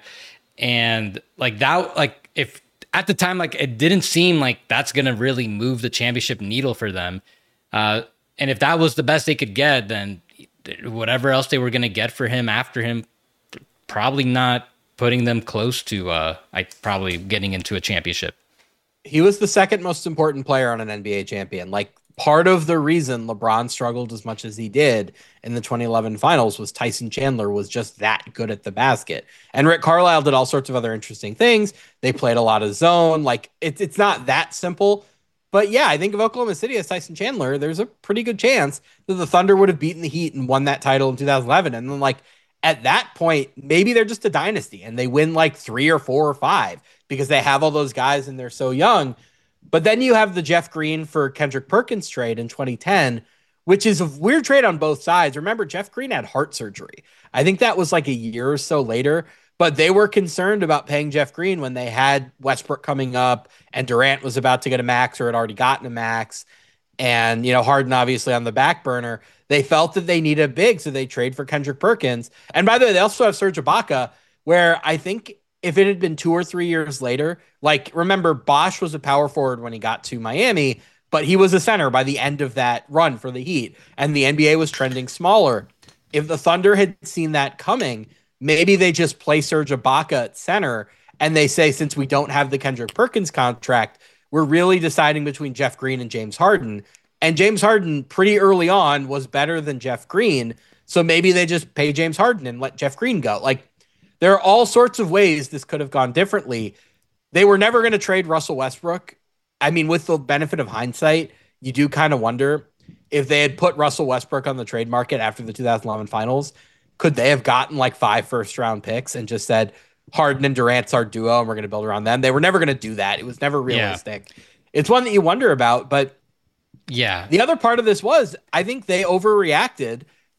And like that, like if at the time, like it didn't seem like that's gonna really move the championship needle for them. Uh, and if that was the best they could get, then whatever else they were gonna get for him after him, probably not putting them close to uh, I probably getting into a championship. he was the second most important player on an N B A champion. Like part of the reason LeBron struggled as much as he did in the twenty eleven finals was Tyson Chandler was just that good at the basket. And Rick Carlisle did all sorts of other interesting things. They played a lot of zone. Like it's it's not that simple. But yeah, I think if Oklahoma City has Tyson Chandler, there's a pretty good chance that the Thunder would have beaten the Heat and won that title in two thousand eleven. And then like at that point, maybe they're just a dynasty and they win like three or four or five because they have all those guys and they're so young. But then you have the Jeff Green for Kendrick Perkins trade in twenty ten, which is a weird trade on both sides. Remember, Jeff Green had heart surgery. I think that was like a year or so later, but they were concerned about paying Jeff Green when they had Westbrook coming up and Durant was about to get a max or had already gotten a max. And, you know, Harden obviously on the back burner. They felt that they needed a big, so they trade for Kendrick Perkins. And by the way, they also have Serge Ibaka, where I think if it had been two or three years later, like remember Bosch was a power forward when he got to Miami, but he was a center by the end of that run for the Heat, and the N B A was trending smaller. If the Thunder had seen that coming, maybe they just play Serge Ibaka at center, and they say, since we don't have the Kendrick Perkins contract, we're really deciding between Jeff Green and James Harden. And James Harden pretty early on was better than Jeff Green, so maybe they just pay James Harden and let Jeff Green go. Like, there are all sorts of ways this could have gone differently. They were never going to trade Russell Westbrook. I mean, with the benefit of hindsight, you do kind of wonder if they had put Russell Westbrook on the trade market after the two thousand eleven finals, could they have gotten like five first round picks and just said Harden and Durant's our duo and we're going to build around them? They were never going to do that. It was never realistic. Yeah. It's one that you wonder about, but yeah, the other part of this was I think they overreacted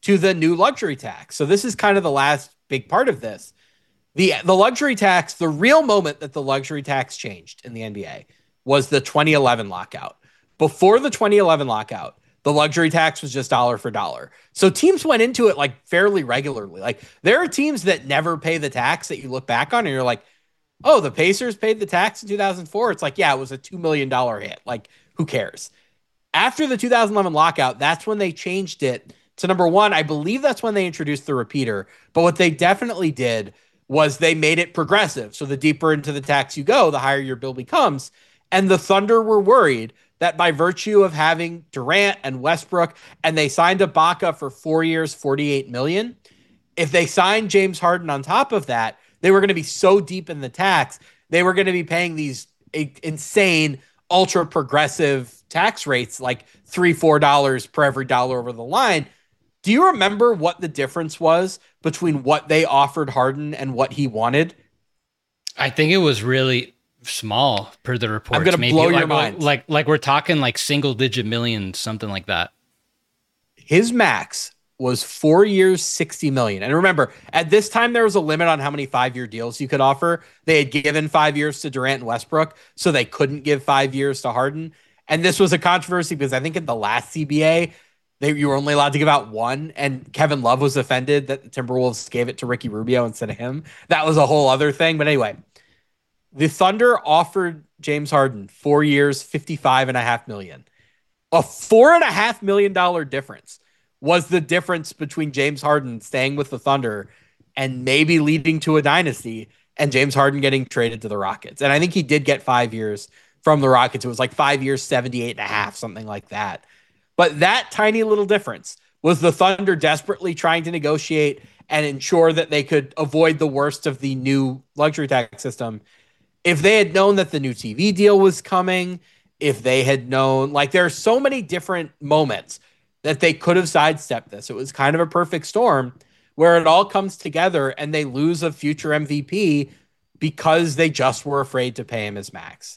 to the new luxury tax. So this is kind of the last big part of this. The the luxury tax, the real moment that the luxury tax changed in the N B A was the twenty eleven lockout. Before the twenty eleven lockout, the luxury tax was just dollar for dollar. So teams went into it like fairly regularly. Like there are teams that never pay the tax that you look back on and you're like, oh, the Pacers paid the tax in two thousand four. It's like, yeah, it was a two million dollars hit. Like, who cares? After the two thousand eleven lockout, that's when they changed it to number one. I believe that's when they introduced the repeater. But what they definitely did was they made it progressive. So the deeper into the tax you go, the higher your bill becomes. And the Thunder were worried that by virtue of having Durant and Westbrook, and they signed Ibaka for four years, forty-eight million dollars, if they signed James Harden on top of that, they were going to be so deep in the tax, they were going to be paying these insane, ultra progressive tax rates, like three, four dollars per every dollar over the line. Do you remember what the difference was between what they offered Harden and what he wanted? I think it was really small per the reports. I'm going to blow like, your mind. Like, like we're talking like single digit millions, something like that. His max was four years, sixty million. And remember, at this time, there was a limit on how many five-year deals you could offer. They had given five years to Durant and Westbrook, so they couldn't give five years to Harden. And this was a controversy because I think in the last C B A, they, you were only allowed to give out one, and Kevin Love was offended that the Timberwolves gave it to Ricky Rubio instead of him. That was a whole other thing. But anyway, the Thunder offered James Harden four years, fifty-five and a half million. A four and a half million dollar difference was the difference between James Harden staying with the Thunder and maybe leading to a dynasty and James Harden getting traded to the Rockets. And I think he did get five years from the Rockets. It was like five years, seventy-eight and a half, something like that. But that tiny little difference was the Thunder desperately trying to negotiate and ensure that they could avoid the worst of the new luxury tax system. If they had known that the new T V deal was coming, if they had known, like there are so many different moments that they could have sidestepped this. It was kind of a perfect storm where it all comes together and they lose a future M V P because they just were afraid to pay him his max.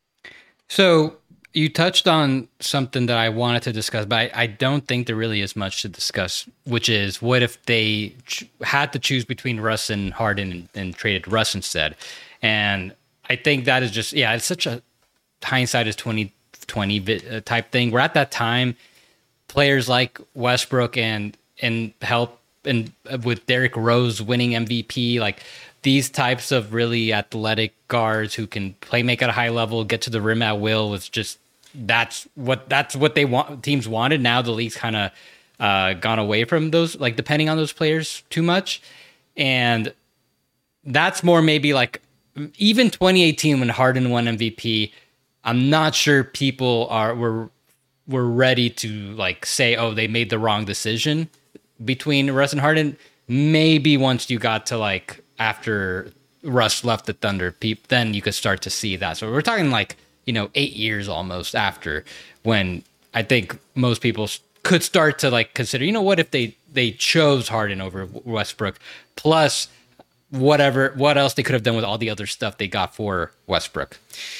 So you touched on something that I wanted to discuss, but I, I don't think there really is much to discuss, which is what if they ch- had to choose between Russ and Harden and, and traded Russ instead? And I think that is just, yeah, it's such a hindsight is twenty twenty type thing. We're at that time, players like Westbrook and and help and with Derrick Rose winning M V P, like these types of really athletic guards who can play make at a high level, get to the rim at will, was just that's what that's what they want. Teams wanted. Now the league's kind of uh, gone away from those, like depending on those players too much, and that's more maybe like even twenty eighteen when Harden won M V P. I'm not sure people are were were ready to like say, oh, they made the wrong decision between Russ and Harden. Maybe once you got to like after Russ left the Thunder, peep, then you could start to see that. So we're talking like, you know, eight years almost after when I think most people could start to like consider, you know, what if they they chose Harden over Westbrook, plus whatever what else they could have done with all the other stuff they got for Westbrook.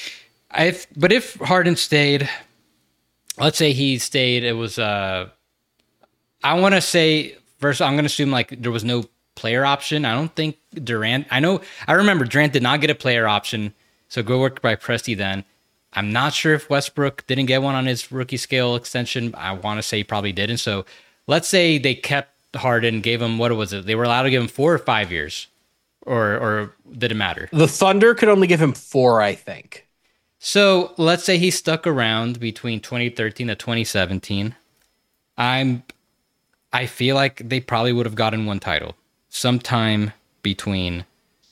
If but if Harden stayed, let's say he stayed, it was uh I want to say first I'm going to assume like there was no player option. I don't think Durant, I know I remember Durant did not get a player option, so go work by Presti then. I'm not sure if Westbrook didn't get one on his rookie scale extension. I want to say he probably didn't. So let's say they kept Harden, gave him, what was it? They were allowed to give him four or five years, or or did it matter? The Thunder could only give him four, I think. So let's say he stuck around between twenty thirteen to twenty seventeen. I'm, I feel like they probably would have gotten one title sometime between,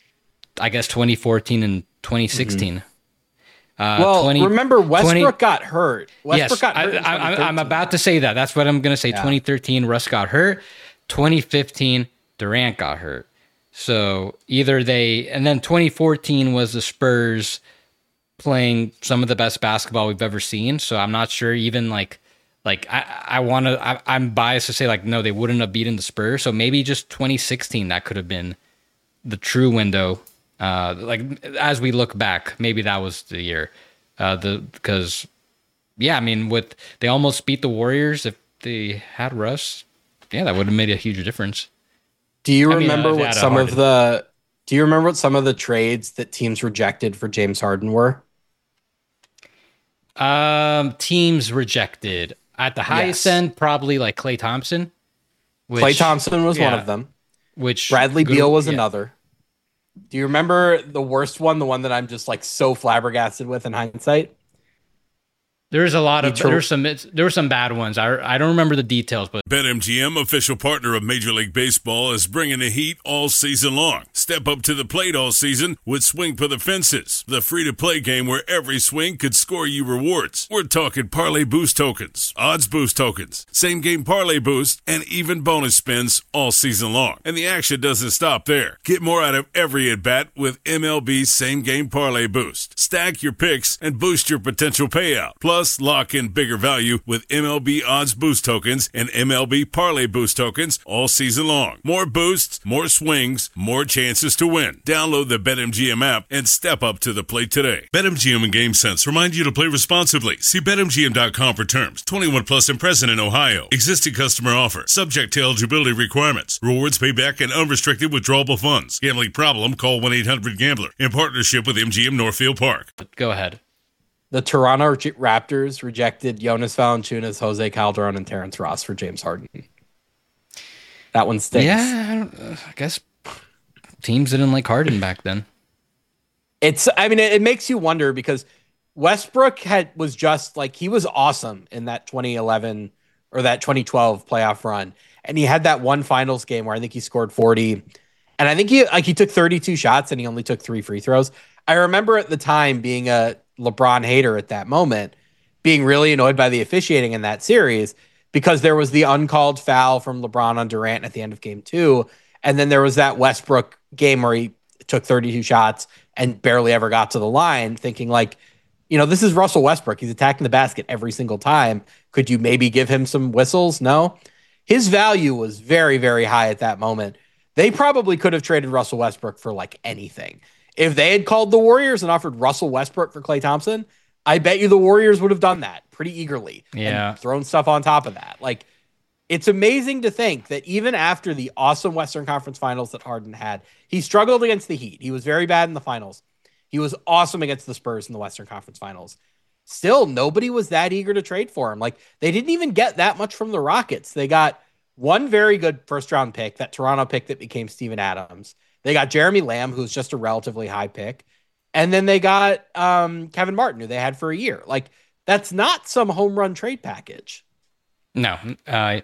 I guess, twenty fourteen and twenty sixteen. Mm-hmm. Uh, well, twenty, remember Westbrook twenty got hurt. Westbrook yes, got hurt. I, I, I'm about to say that. That's what I'm going to say. Yeah. twenty thirteen, Russ got hurt. twenty fifteen, Durant got hurt. So either they, and then twenty fourteen was the Spurs playing some of the best basketball we've ever seen. So I'm not sure even like, like I, I want to, I'm biased to say like, no, they wouldn't have beaten the Spurs. So maybe just twenty sixteen, that could have been the true window. Uh, like as we look back, maybe that was the year. Uh, the because yeah, I mean, with they almost beat the Warriors if they had Russ. Yeah, that would have made a huge difference. Do you I mean, remember uh, what some of the do you remember what some of the trades that teams rejected for James Harden were? Um, teams rejected at the highest Yes. end, probably like Klay Thompson. Which, Klay Thompson was yeah, one of them. Which Bradley good- Beal was yeah. another. Do you remember the worst one? The one that I'm just like so flabbergasted with in hindsight? There's a lot of Detroit- there's some it's, there were some bad ones. I I don't remember the details, but BetMGM, official partner of Major League Baseball, is bringing the heat all season long. Step up to the plate all season with Swing for the Fences, the free-to-play game where every swing could score you rewards. We're talking parlay boost tokens, odds boost tokens, same-game parlay boost, and even bonus spins all season long. And the action doesn't stop there. Get more out of every at-bat with M L B Same-Game Parlay Boost. Stack your picks and boost your potential payout. Plus, lock in bigger value with M L B Odds Boost tokens and M L B Parlay Boost tokens all season long. More boosts, more swings, more chances to win. Download the BetMGM app and step up to the plate today. BetMGM and GameSense remind you to play responsibly. See Bet M G M dot com for terms. twenty-one plus and present in Ohio. Existing customer offer. Subject to eligibility requirements. Rewards payback and unrestricted withdrawable funds. Gambling problem? Call one eight hundred gambler. In partnership with M G M Northfield Park. go ahead. The Toronto Raptors rejected Jonas Valanciunas, Jose Calderon, and Terrence Ross for James Harden. That one stinks. Yeah, I, don't, uh, I guess teams didn't like Harden back then. It's, I mean, it, it makes you wonder because Westbrook had was just like, he was awesome in that twenty eleven or that twenty twelve playoff run. And he had that one finals game where I think he scored forty. And I think he, like, he took thirty-two shots and he only took three free throws. I remember at the time being a LeBron hater at that moment, being really annoyed by the officiating in that series because there was the uncalled foul from LeBron on Durant at the end of game two. And then there was that Westbrook game where he took thirty-two shots and barely ever got to the line, thinking like, you know, this is Russell Westbrook. He's attacking the basket every single time. Could you maybe give him some whistles? No. His value was very, very high at that moment. They probably could have traded Russell Westbrook for like anything. If they had called the Warriors and offered Russell Westbrook for Klay Thompson, I bet you the Warriors would have done that pretty eagerly. Yeah. And thrown stuff on top of that. Like, it's amazing to think that even after the awesome Western Conference Finals that Harden had, he struggled against the Heat. He was very bad in the finals. He was awesome against the Spurs in the Western Conference Finals. Still, nobody was that eager to trade for him. Like, they didn't even get that much from the Rockets. They got one very good first round pick, that Toronto pick that became Steven Adams. They got Jeremy Lamb, who's just a relatively high pick. And then they got um, Kevin Martin, who they had for a year. Like, that's not some home run trade package. No. Uh,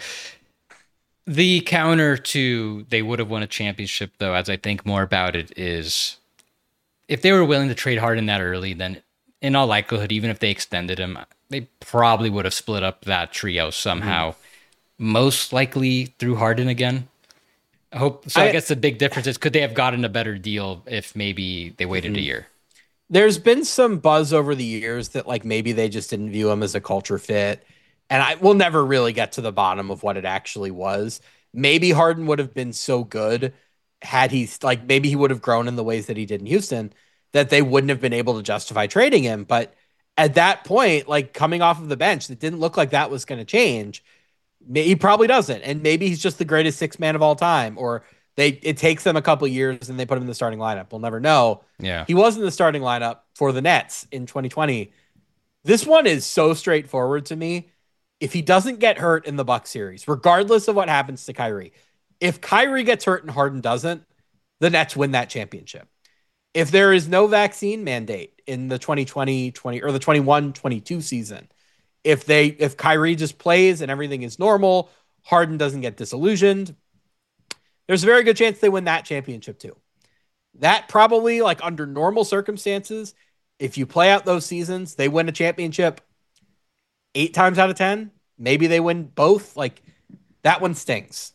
the counter to they would have won a championship, though, as I think more about it, is if they were willing to trade Harden that early, then in all likelihood, even if they extended him, they probably would have split up that trio somehow. Mm-hmm. Most likely through Harden again. I hope so. I, I guess the big difference is could they have gotten a better deal if maybe they waited mm-hmm. a year? There's been some buzz over the years that like maybe they just didn't view him as a culture fit. And I will never really get to the bottom of what it actually was. Maybe Harden would have been so good had he like maybe he would have grown in the ways that he did in Houston that they wouldn't have been able to justify trading him. But at that point, like coming off of the bench, it didn't look like that was going to change. He probably doesn't. And maybe he's just the greatest six man of all time, or they, it takes them a couple of years and they put him in the starting lineup. We'll never know. Yeah. He was in the starting lineup for the Nets in twenty twenty. This one is so straightforward to me. If he doesn't get hurt in the Bucks series, regardless of what happens to Kyrie, if Kyrie gets hurt and Harden doesn't, the Nets win that championship. If there is no vaccine mandate in the twenty twenty, twenty or the twenty-one twenty-two season, if they if Kyrie just plays and everything is normal, Harden doesn't get disillusioned, there's a very good chance they win that championship too. That probably, like under normal circumstances, if you play out those seasons, they win a championship eight times out of ten. Maybe they win both. Like, that one stings.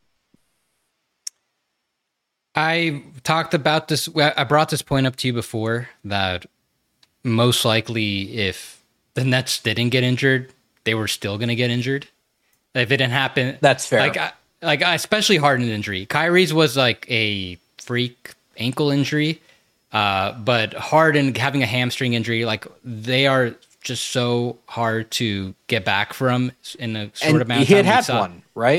I talked about this. I brought this point up to you before that most likely if the Nets didn't get injured, they were still going to get injured. If it didn't happen, that's fair. Like, I, like especially Harden injury. Kyrie's was like a freak ankle injury, uh, but Harden having a hamstring injury, like they are just so hard to get back from in a short and amount of he time. had had one, right?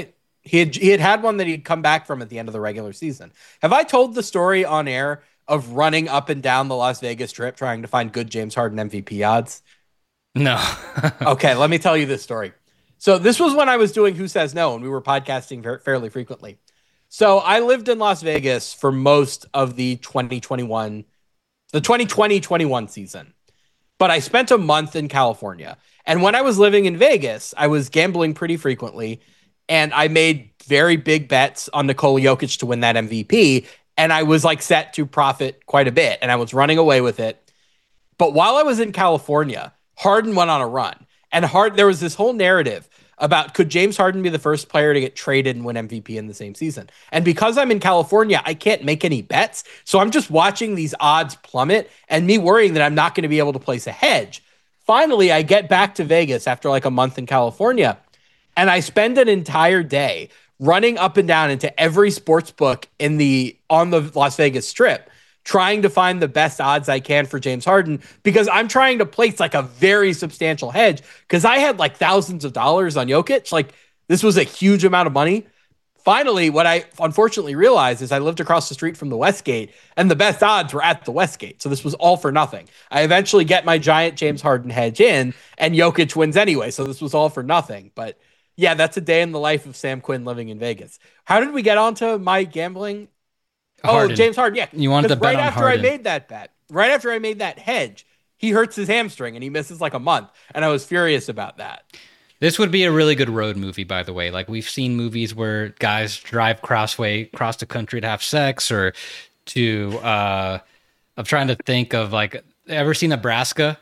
He had he had had one that he'd come back from at the end of the regular season. Have I told the story on air of running up and down the Las Vegas Strip trying to find good James Harden M V P odds? No. Okay, let me tell you this story. So this was when I was doing Who Says No, and we were podcasting ver- fairly frequently. So I lived in Las Vegas for most of the twenty twenty-one, the twenty twenty twenty-one season. But I spent a month in California. And when I was living in Vegas, I was gambling pretty frequently. And I made very big bets on Nikola Jokic to win that M V P. And I was like set to profit quite a bit. And I was running away with it. But while I was in California, Harden went on a run. And Hard, there was this whole narrative about could James Harden be the first player to get traded and win M V P in the same season. And because I'm in California, I can't make any bets. So I'm just watching these odds plummet and me worrying that I'm not going to be able to place a hedge. Finally, I get back to Vegas after like a month in California, and I spend an entire day running up and down into every sports book in the on the Las Vegas Strip, trying to find the best odds I can for James Harden, because I'm trying to place like a very substantial hedge, because I had like thousands of dollars on Jokic. Like, this was a huge amount of money. Finally, what I unfortunately realized is I lived across the street from the Westgate, and the best odds were at the Westgate. So this was all for nothing. I eventually get my giant James Harden hedge in, and Jokic wins anyway. So this was all for nothing. But yeah, that's a day in the life of Sam Quinn living in Vegas. How did we get onto my gambling? Harden. Oh, James Harden. Yeah. You wanted to bet right on after Harden. I made that bet, right after I made that hedge, he hurts his hamstring and he misses like a month. And I was furious about that. This would be a really good road movie, by the way. Like, we've seen movies where guys drive crossway across the country to have sex, or to, uh, I'm trying to think of, like, ever seen Nebraska?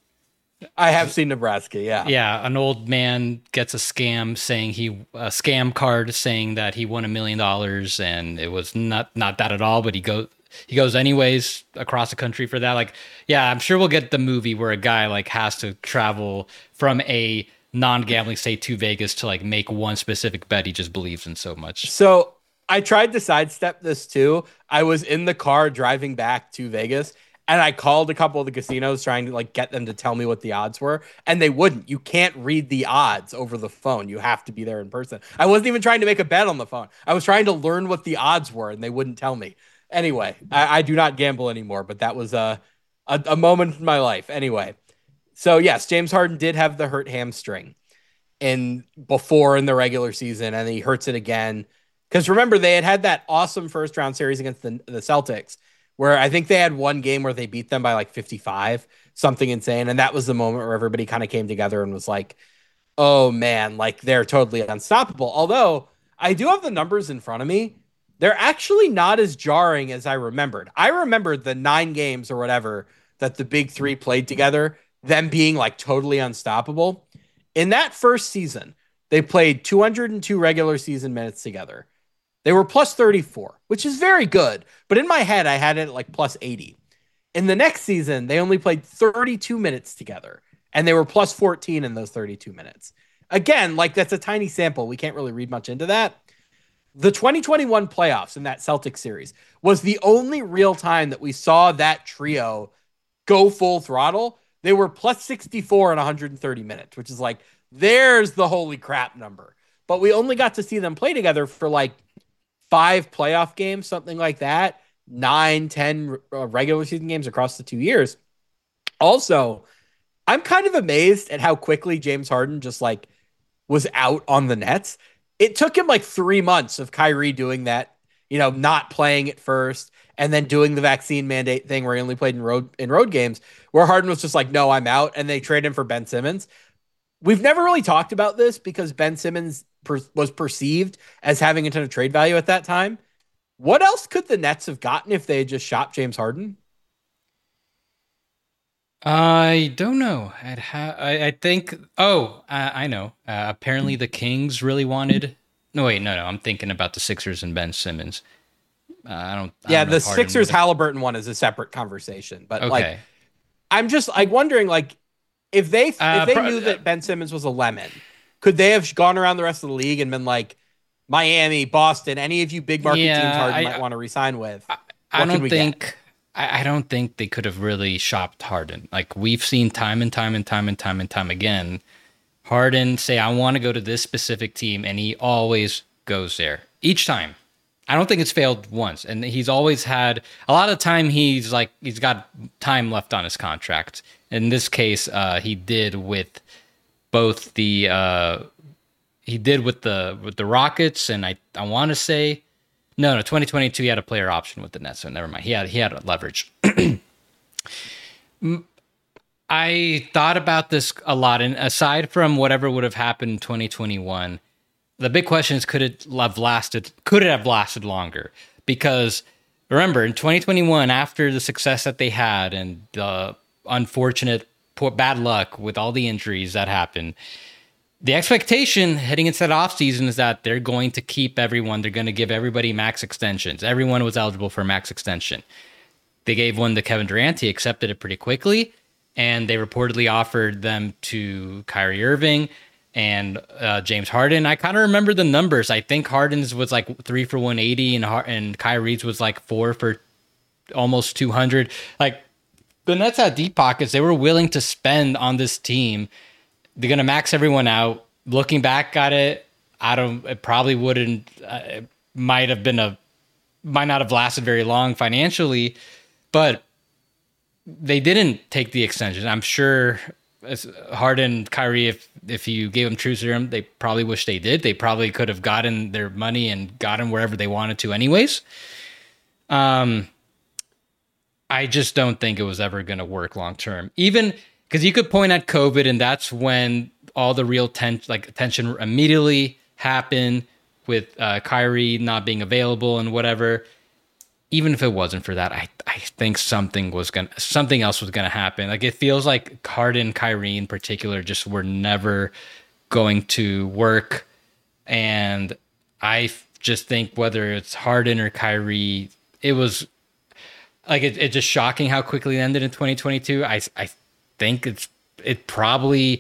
I have seen Nebraska, yeah. Yeah, an old man gets a scam saying he, a scam card saying that he won a million dollars, and it was not, not that at all, but he goes, he goes anyways across the country for that. Like, yeah, I'm sure we'll get the movie where a guy like has to travel from a non-gambling state to Vegas to like make one specific bet he just believes in so much. So I tried to sidestep this too. I was in the car driving back to Vegas, and I called a couple of the casinos trying to like get them to tell me what the odds were, and they wouldn't. You can't read the odds over the phone. You have to be there in person. I wasn't even trying to make a bet on the phone. I was trying to learn what the odds were, and they wouldn't tell me. Anyway, I, I do not gamble anymore, but that was a, a a moment in my life. Anyway, so yes, James Harden did have the hurt hamstring in before in the regular season, and he hurts it again. Because remember, they had had that awesome first round series against the, the Celtics, where I think they had one game where they beat them by like fifty-five, something insane. And that was the moment where everybody kind of came together and was like, oh man, like they're totally unstoppable. Although I do have the numbers in front of me. They're actually not as jarring as I remembered. I remembered the nine games or whatever that the big three played together, them being like totally unstoppable. In that first season, they played two hundred two regular season minutes together. They were plus thirty-four, which is very good. But in my head, I had it at like plus eighty. In the next season, they only played thirty-two minutes together, and they were plus fourteen in those thirty-two minutes. Again, like that's a tiny sample. We can't really read much into that. The twenty twenty-one playoffs in that Celtics series was the only real time that we saw that trio go full throttle. They were plus sixty-four in one hundred thirty minutes, which is like, there's the holy crap number. But we only got to see them play together for like five playoff games, something like that, nine, ten uh, regular season games across the two years. Also, I'm kind of amazed at how quickly James Harden just like was out on the Nets. It took him like three months of Kyrie doing that, you know, not playing at first, and then doing the vaccine mandate thing where he only played in road in road games, where Harden was just like, no, I'm out. And they trade him for Ben Simmons. We've never really talked about this because Ben Simmons per- was perceived as having a ton of trade value at that time. What else could the Nets have gotten if they had just shopped James Harden? I don't know. I'd ha- I, I think. Oh, I, I know. Uh, apparently, the Kings really wanted. No, wait, no, no. I'm thinking about the Sixers and Ben Simmons. Uh, I don't. I Yeah, don't know the if Harden Sixers would've- Halliburton one is a separate conversation, but Okay. like, I'm just like wondering, like, if they Uh, if they pro- knew that Ben Simmons was a lemon, could they have gone around the rest of the league and been like, Miami, Boston, any of you big market Yeah, teams Harden I- might want to resign with? I, What I can don't we get? think. I, I don't think they could have really shopped Harden. Like, we've seen time and time and time and time and time again, Harden say, I want to go to this specific team, and he always goes there each time. I don't think it's failed once, and he's always had a lot of time. He's like he's got time left on his contract. In this case, uh, he did with both the uh, he did with the with the Rockets, and I I want to say no no twenty twenty-two he had a player option with the Nets, so never mind. He had he had leverage. I thought about this a lot, and aside from whatever would have happened in twenty twenty-one. The big question is, could it have lasted? Could it have lasted longer? Because remember, in twenty twenty-one, after the success that they had and the unfortunate poor, bad luck with all the injuries that happened, the expectation heading into that offseason is that they're going to keep everyone. They're going to give everybody max extensions. Everyone was eligible for a max extension. They gave one to Kevin Durant. He accepted it pretty quickly, and they reportedly offered them to Kyrie Irving and uh, James Harden. I kind of remember the numbers. I think Harden's was like three for one eighty, and and Kyrie's was like four for almost two hundred. Like, the Nets had deep pockets. They were willing to spend on this team. They're gonna max everyone out. Looking back at it, I don't. It probably wouldn't. Uh, it might have been a. Might not have lasted very long financially, but they didn't take the extension. I'm sure Harden, Kyrie, if if you gave them true serum, they probably wish they did. They probably could have gotten their money and gotten wherever they wanted to anyways. Um, I just don't think it was ever going to work long term. Even because you could point at COVID, and that's when all the real tension, like tension, immediately happened with uh, Kyrie not being available and whatever. Even if it wasn't for that, I, I think something was gonna something else was gonna happen. Like, it feels like Harden, Kyrie in particular, just were never going to work. And I just think whether it's Harden or Kyrie, it was like it, it's just shocking how quickly it ended in twenty twenty-two. I I think it's it probably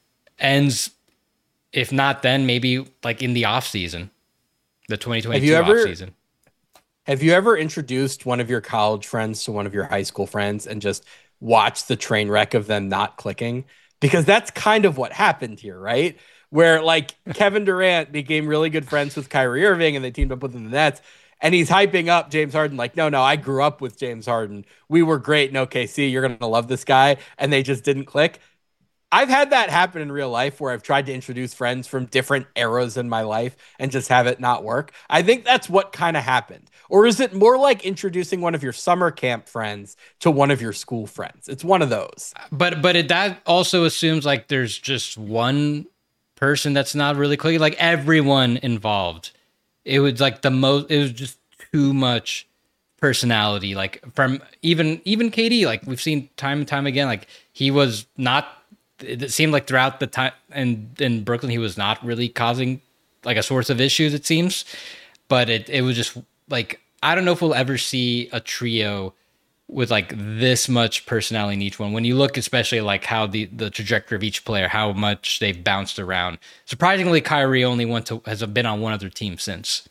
ends, if not then, maybe like in the off season, the twenty twenty-two ever- off season. Have you ever introduced one of your college friends to one of your high school friends and just watched the train wreck of them not clicking? Because that's kind of what happened here, right? Where like Kevin Durant became really good friends with Kyrie Irving and they teamed up with the Nets, and he's hyping up James Harden like, no, no, I grew up with James Harden. We were great in O K C. You're going to love this guy. And they just didn't click. I've had that happen in real life where I've tried to introduce friends from different eras in my life and just have it not work. I think that's what kind of happened. Or is it more like introducing one of your summer camp friends to one of your school friends? It's one of those. But but it, that also assumes like there's just one person that's not really clicking. Like, everyone involved. It was like the most. It was just too much personality. Like, from even even K D. Like, we've seen time and time again. Like, he was not. It seemed like throughout the time in, in Brooklyn, he was not really causing like a source of issues, it seems. But it, it was just like, I don't know if we'll ever see a trio with like this much personality in each one. When you look especially like how the, the trajectory of each player, how much they've bounced around. Surprisingly, Kyrie only went to has been on one other team since.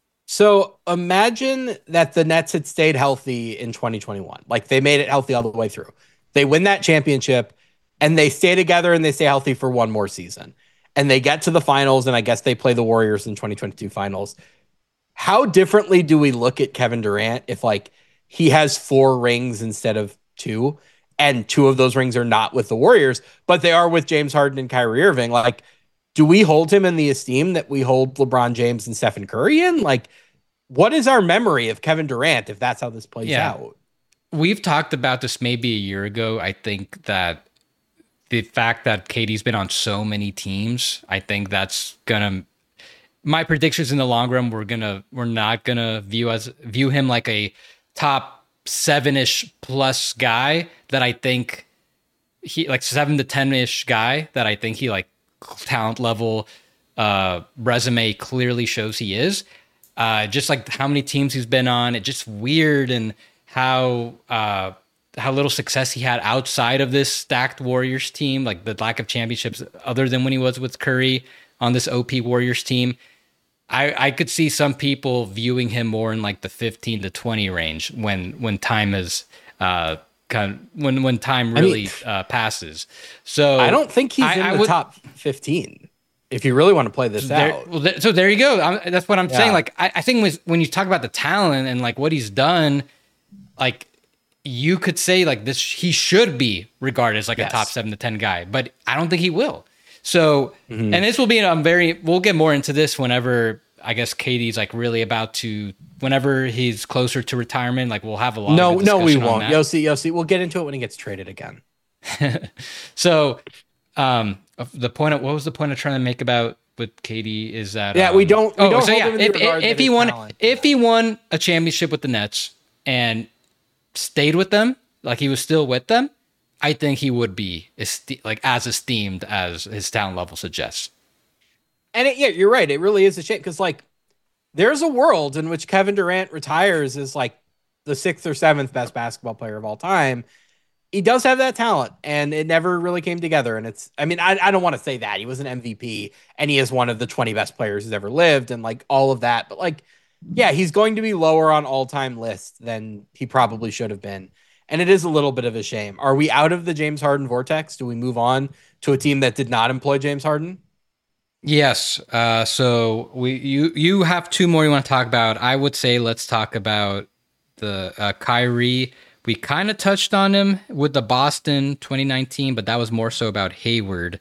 So imagine that the Nets had stayed healthy in twenty twenty-one. Like, they made it healthy all the way through. They win that championship. And they stay together and they stay healthy for one more season. And they get to the finals, and I guess they play the Warriors in twenty twenty-two finals. How differently do we look at Kevin Durant if, like, he has four rings instead of two, and two of those rings are not with the Warriors, but they are with James Harden and Kyrie Irving? Like, do we hold him in the esteem that we hold LeBron James and Stephen Curry in? Like, what is our memory of Kevin Durant if that's how this plays yeah. out? We've talked about this maybe a year ago. I think that the fact that K D's been on so many teams, I think that's gonna. My predictions in the long run, we're gonna we're not gonna view as view him like a top seven-ish plus guy that I think he like seven to ten-ish guy that I think he like talent level uh, resume clearly shows he is. Uh, just like how many teams he's been on, it's just weird, and how. Uh, how little success he had outside of this stacked Warriors team, like the lack of championships other than when he was with Curry on this O P Warriors team. I, I could see some people viewing him more in like the fifteen to twenty range when, when time is, uh, kind of, when, when time really I mean, uh, passes. So I don't think he's I, in I the would, top fifteen. If you really want to play this so there, out. Well, th- so there you go. I'm, that's what I'm Yeah. saying. Like, I, I think with, when you talk about the talent and like what he's done, like you could say like this, he should be regarded as like Yes. a top seven to ten guy, but I don't think he will. So, Mm-hmm. and this will be, I'm very, we'll get more into this whenever I guess K D's like really about to, whenever he's closer to retirement, like we'll have a lot No, of no, we discussion on won't. that. Yossi, Yossi, we'll get into it when he gets traded again. So, um, the point of, what was the point of trying to make about with K D is that Yeah, um, we don't- we oh, don't so hold yeah, him in the if, regard if that he his won, talent- if he won a championship with the Nets and stayed with them, like he was still with them, I think he would be este- like as esteemed as his talent level suggests. And it, yeah, you're right. It really is a shame because like there's a world in which Kevin Durant retires as like the sixth or seventh best basketball player of all time. He does have that talent, and it never really came together. And it's, I mean, I, I don't want to say that he was an M V P and he is one of the twenty best players who's ever lived and like all of that. But like, yeah, he's going to be lower on all time lists than he probably should have been. And it is a little bit of a shame. Are we out of the James Harden vortex? Do we move on to a team that did not employ James Harden? Yes. Uh, so we you you have two more you want to talk about. I would say let's talk about the uh, Kyrie. We kind of touched on him with the Boston twenty nineteen, but that was more so about Hayward.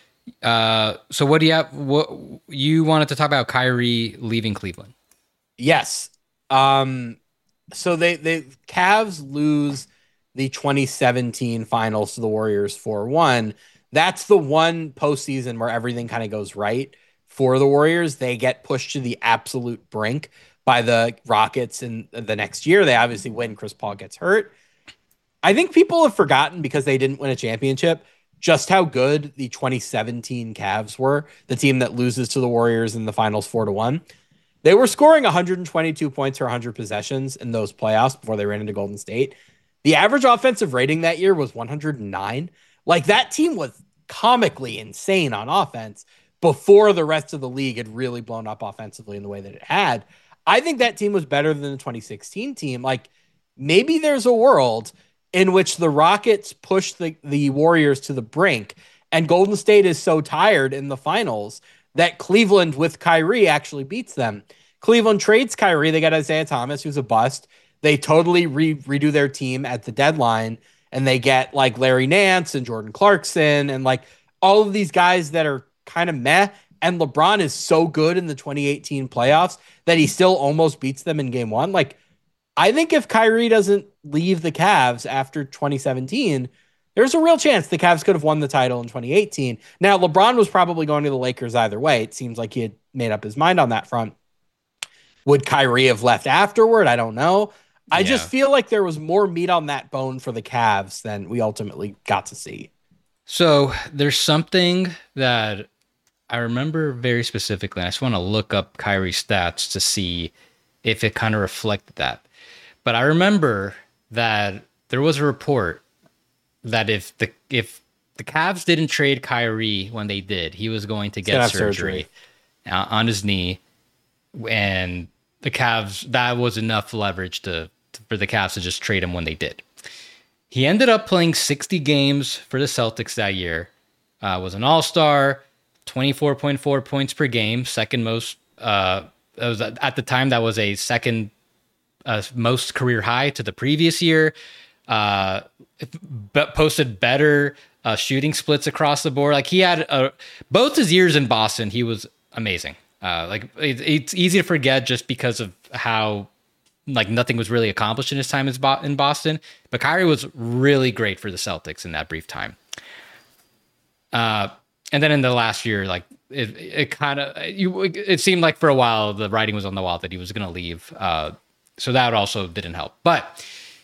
Uh, so what do you have? What you wanted to talk about Kyrie leaving Cleveland? Yes. Um, so they they Cavs lose the twenty seventeen finals to the Warriors four one. That's the one postseason where everything kind of goes right for the Warriors. They get pushed to the absolute brink by the Rockets in the next year. They obviously win. Chris Paul gets hurt. I think people have forgotten because they didn't win a championship just how good the twenty seventeen Cavs were, the team that loses to the Warriors in the finals four to one. They were scoring one hundred twenty-two points per one hundred possessions in those playoffs before they ran into Golden State. The average offensive rating that year was one hundred nine. Like that team was comically insane on offense before the rest of the league had really blown up offensively in the way that it had. I think that team was better than the twenty sixteen team. Like maybe there's a world in which the Rockets push the, the Warriors to the brink and Golden State is so tired in the finals that Cleveland with Kyrie actually beats them. Cleveland trades Kyrie. They got Isaiah Thomas, who's a bust. They totally re- redo their team at the deadline and they get like Larry Nance and Jordan Clarkson and like all of these guys that are kind of meh. And LeBron is so good in the twenty eighteen playoffs that he still almost beats them in game one. Like, I think if Kyrie doesn't leave the Cavs after twenty seventeen, there's a real chance the Cavs could have won the title in twenty eighteen. Now, LeBron was probably going to the Lakers either way. It seems like he had made up his mind on that front. Would Kyrie have left afterward? I don't know. I Yeah. just feel like there was more meat on that bone for the Cavs than we ultimately got to see. So there's something that I remember very specifically. I just want to look up Kyrie's stats to see if it kind of reflected that. But I remember that there was a report that if the if the Cavs didn't trade Kyrie when they did, he was going to gonna get have surgery, surgery. uh, on his knee, and the Cavs, that was enough leverage to for the Cavs to just trade him when they did. He ended up playing sixty games for the Celtics that year. Uh, was an All-Star, twenty-four point four points per game, second most. Uh, that was at the time that was a second uh, most career high to the previous year. Uh, but posted better uh, shooting splits across the board. Like he had a, both his years in Boston, he was amazing. Uh, like it, it's easy to forget just because of how like nothing was really accomplished in his time in Boston. But Kyrie was really great for the Celtics in that brief time. Uh, and then in the last year, like it, it kind of you, it seemed like for a while the writing was on the wall that he was going to leave. Uh, so that also didn't help. But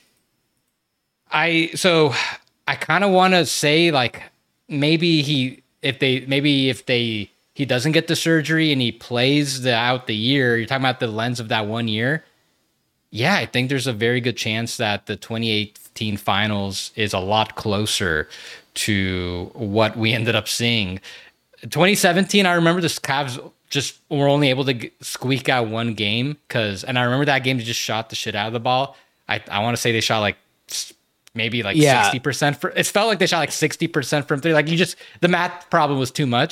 I so I kind of want to say like maybe he if they maybe if they he doesn't get the surgery and he plays the, out the year. You're talking about the lens of that one year. Yeah, I think there's a very good chance that the twenty eighteen finals is a lot closer to what we ended up seeing. twenty seventeen, I remember the Cavs just were only able to g- squeak out one game because, and I remember that game they just shot the shit out of the ball. I I want to say they shot like maybe like Yeah. sixty percent for, it felt like they shot like sixty percent from three. Like you just, the math problem was too much.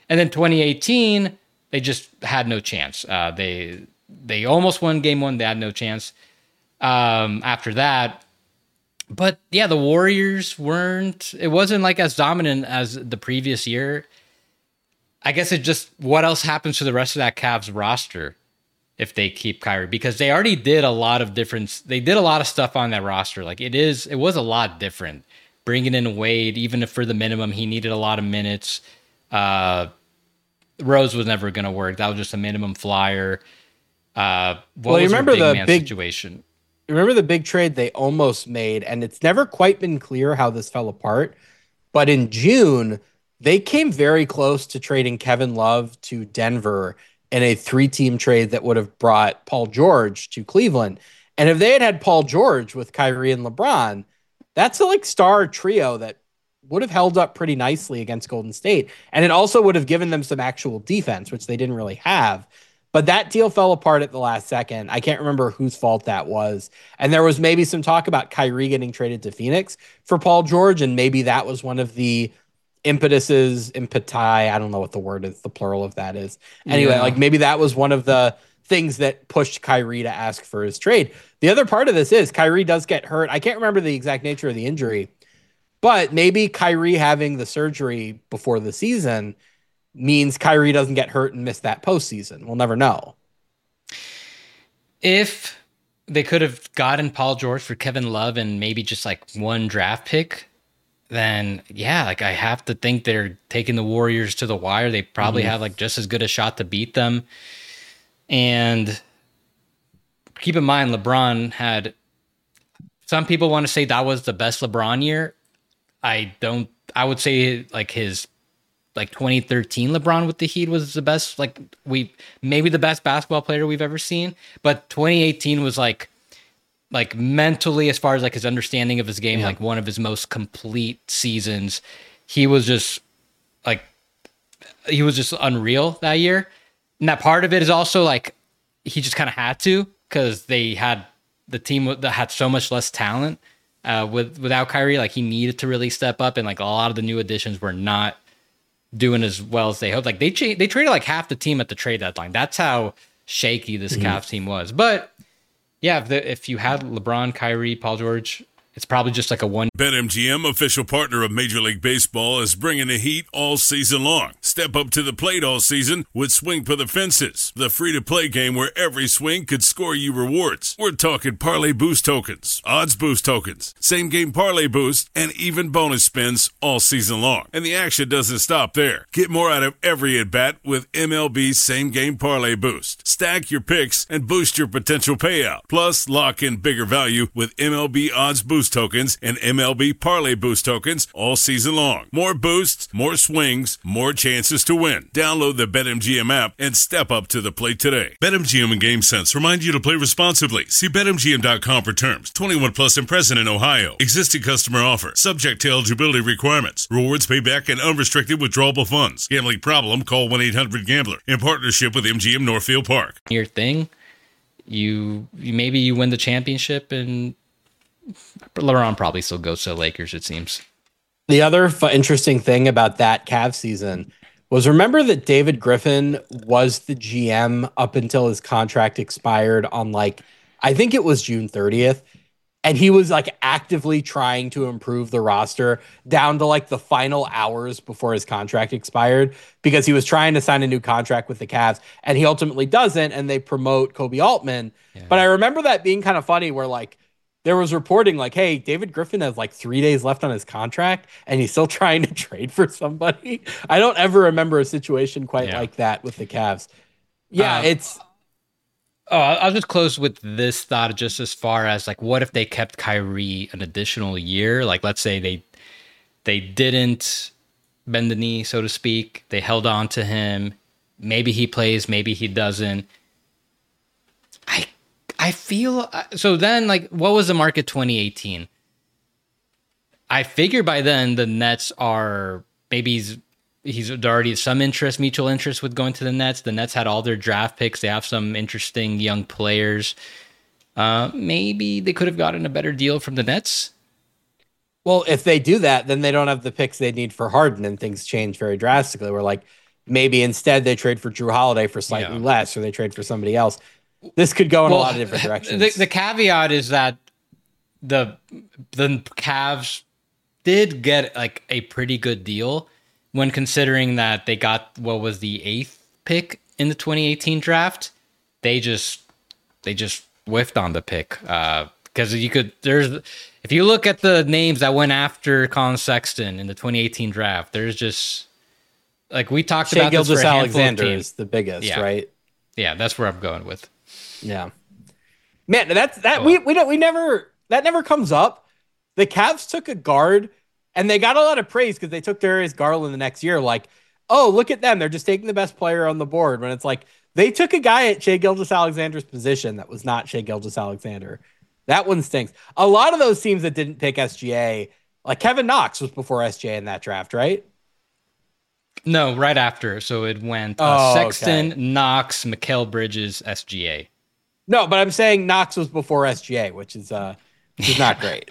And then twenty eighteen, they just had no chance. Uh, they they almost won game one. They had no chance um, after that. But yeah, the Warriors weren't, it wasn't like as dominant as the previous year. I guess it just, what else happens to the rest of that Cavs roster if they keep Kyrie? Because they already did a lot of different, they did a lot of stuff on that roster. Like it is, it was a lot different. Bringing in Wade, even if for the minimum, he needed a lot of minutes. Uh, Rose was never going to work. That was just a minimum flyer. Uh, what well, you was remember your big the man big situation? Remember the big trade they almost made, and it's never quite been clear how this fell apart. But in June, they came very close to trading Kevin Love to Denver in a three-team trade that would have brought Paul George to Cleveland. And if they had had Paul George with Kyrie and LeBron, that's a like star trio that would have held up pretty nicely against Golden State. And it also would have given them some actual defense, which they didn't really have. But that deal fell apart at the last second. I can't remember whose fault that was. And there was maybe some talk about Kyrie getting traded to Phoenix for Paul George, and maybe that was one of the impetuses, impeti, I don't know what the word is, the plural of that is. Anyway, yeah. like maybe that was one of the things that pushed Kyrie to ask for his trade. The other part of this is Kyrie does get hurt. I can't remember the exact nature of the injury, but maybe Kyrie having the surgery before the season means Kyrie doesn't get hurt and miss that postseason. We'll never know. If they could have gotten Paul George for Kevin Love and maybe just like one draft pick, then yeah, like I have to think they're taking the Warriors to the wire. They probably mm-hmm. have like just as good a shot to beat them. And keep in mind, LeBron had, some people want to say that was the best LeBron year. I don't, I would say like his like twenty thirteen LeBron with the Heat was the best, like we maybe the best basketball player we've ever seen. But twenty eighteen was like like mentally, as far as like his understanding of his game, yeah. like one of his most complete seasons. He was just like he was just unreal that year. And that part of it is also like he just kind of had to, because they had the team that had so much less talent uh, with without Kyrie. Like he needed to really step up, and like a lot of the new additions were not doing as well as they hoped. Like they cha- they traded like half the team at the trade deadline. That's how shaky this mm-hmm. Cavs team was. But yeah, if, the, if you had LeBron, Kyrie, Paul George, it's probably just like a one. BetMGM, official partner of Major League Baseball, is bringing the heat all season long. Step up to the plate all season with Swing for the Fences, the free-to-play game where every swing could score you rewards. We're talking parlay boost tokens, odds boost tokens, same-game parlay boost, and even bonus spins all season long. And the action doesn't stop there. Get more out of every at-bat with M L B same-game parlay boost. Stack your picks and boost your potential payout. Plus, lock in bigger value with M L B odds boost tokens and M L B parlay boost tokens all season long. More boosts, more swings, more chances to win. Download the BetMGM app and step up to the plate today. BetMGM and GameSense remind you to play responsibly. See Bet M G M dot com for terms. twenty-one plus and present in Ohio. Existing customer offer. Subject to eligibility requirements. Rewards payback and unrestricted withdrawable funds. Gambling problem? Call one eight hundred gambler. In partnership with M G M Northfield Park. Your thing, you, you maybe you win the championship, and LeBron probably still goes to the Lakers, it seems. The other f- interesting thing about that Cavs season was, remember that David Griffin was the G M up until his contract expired on like, I think it was June thirtieth. And he was like actively trying to improve the roster down to like the final hours before his contract expired, because he was trying to sign a new contract with the Cavs, and he ultimately doesn't. And they promote Kobe Altman. Yeah. But I remember that being kind of funny, where like, there was reporting like, hey, David Griffin has like three days left on his contract and he's still trying to trade for somebody. I don't ever remember a situation quite yeah. like that with the Cavs. Yeah, um, it's... Oh, I'll just close with this thought, just as far as like, what if they kept Kyrie an additional year? Like, let's say they they didn't bend the knee, so to speak. They held on to him. Maybe he plays, maybe he doesn't. I I feel so then, like, what was the market twenty eighteen? I figure by then the Nets are maybe he's, he's already some interest, mutual interest with going to the Nets. The Nets had all their draft picks. They have some interesting young players. Uh, maybe they could have gotten a better deal from the Nets. Well, if they do that, then they don't have the picks they need for Harden, and things change very drastically. We're like, maybe instead they trade for Drew Holiday for slightly Yeah. less, or they trade for somebody else. This could go in Well, a lot of different directions. The, the caveat is that the the Cavs did get like a pretty good deal when considering that they got what was the eighth pick in the twenty eighteen draft. They just they just whiffed on the pick because uh, you could there's if you look at the names that went after Colin Sexton in the twenty eighteen draft, there's just like we talked Shai about this for a handful of Gilgeous-Alexander teams. is the biggest, Yeah. right? Yeah, that's where I'm going with. Yeah, man, that's that Oh. we we don't we never that never comes up. The Cavs took a guard, and they got a lot of praise because they took Darius Garland the next year. Like, oh, look at them, they're just taking the best player on the board. When it's like they took a guy at Shai Gilgeous-Alexander's position that was not Shai Gilgeous-Alexander. That one stinks. A lot of those teams that didn't pick S G A, like Kevin Knox was before S G A in that draft, right? No, right after. So it went uh, Oh, Sexton, okay. Knox, Mikal Bridges, S G A. No, but I'm saying Knox was before S G A, which is uh, which is not great.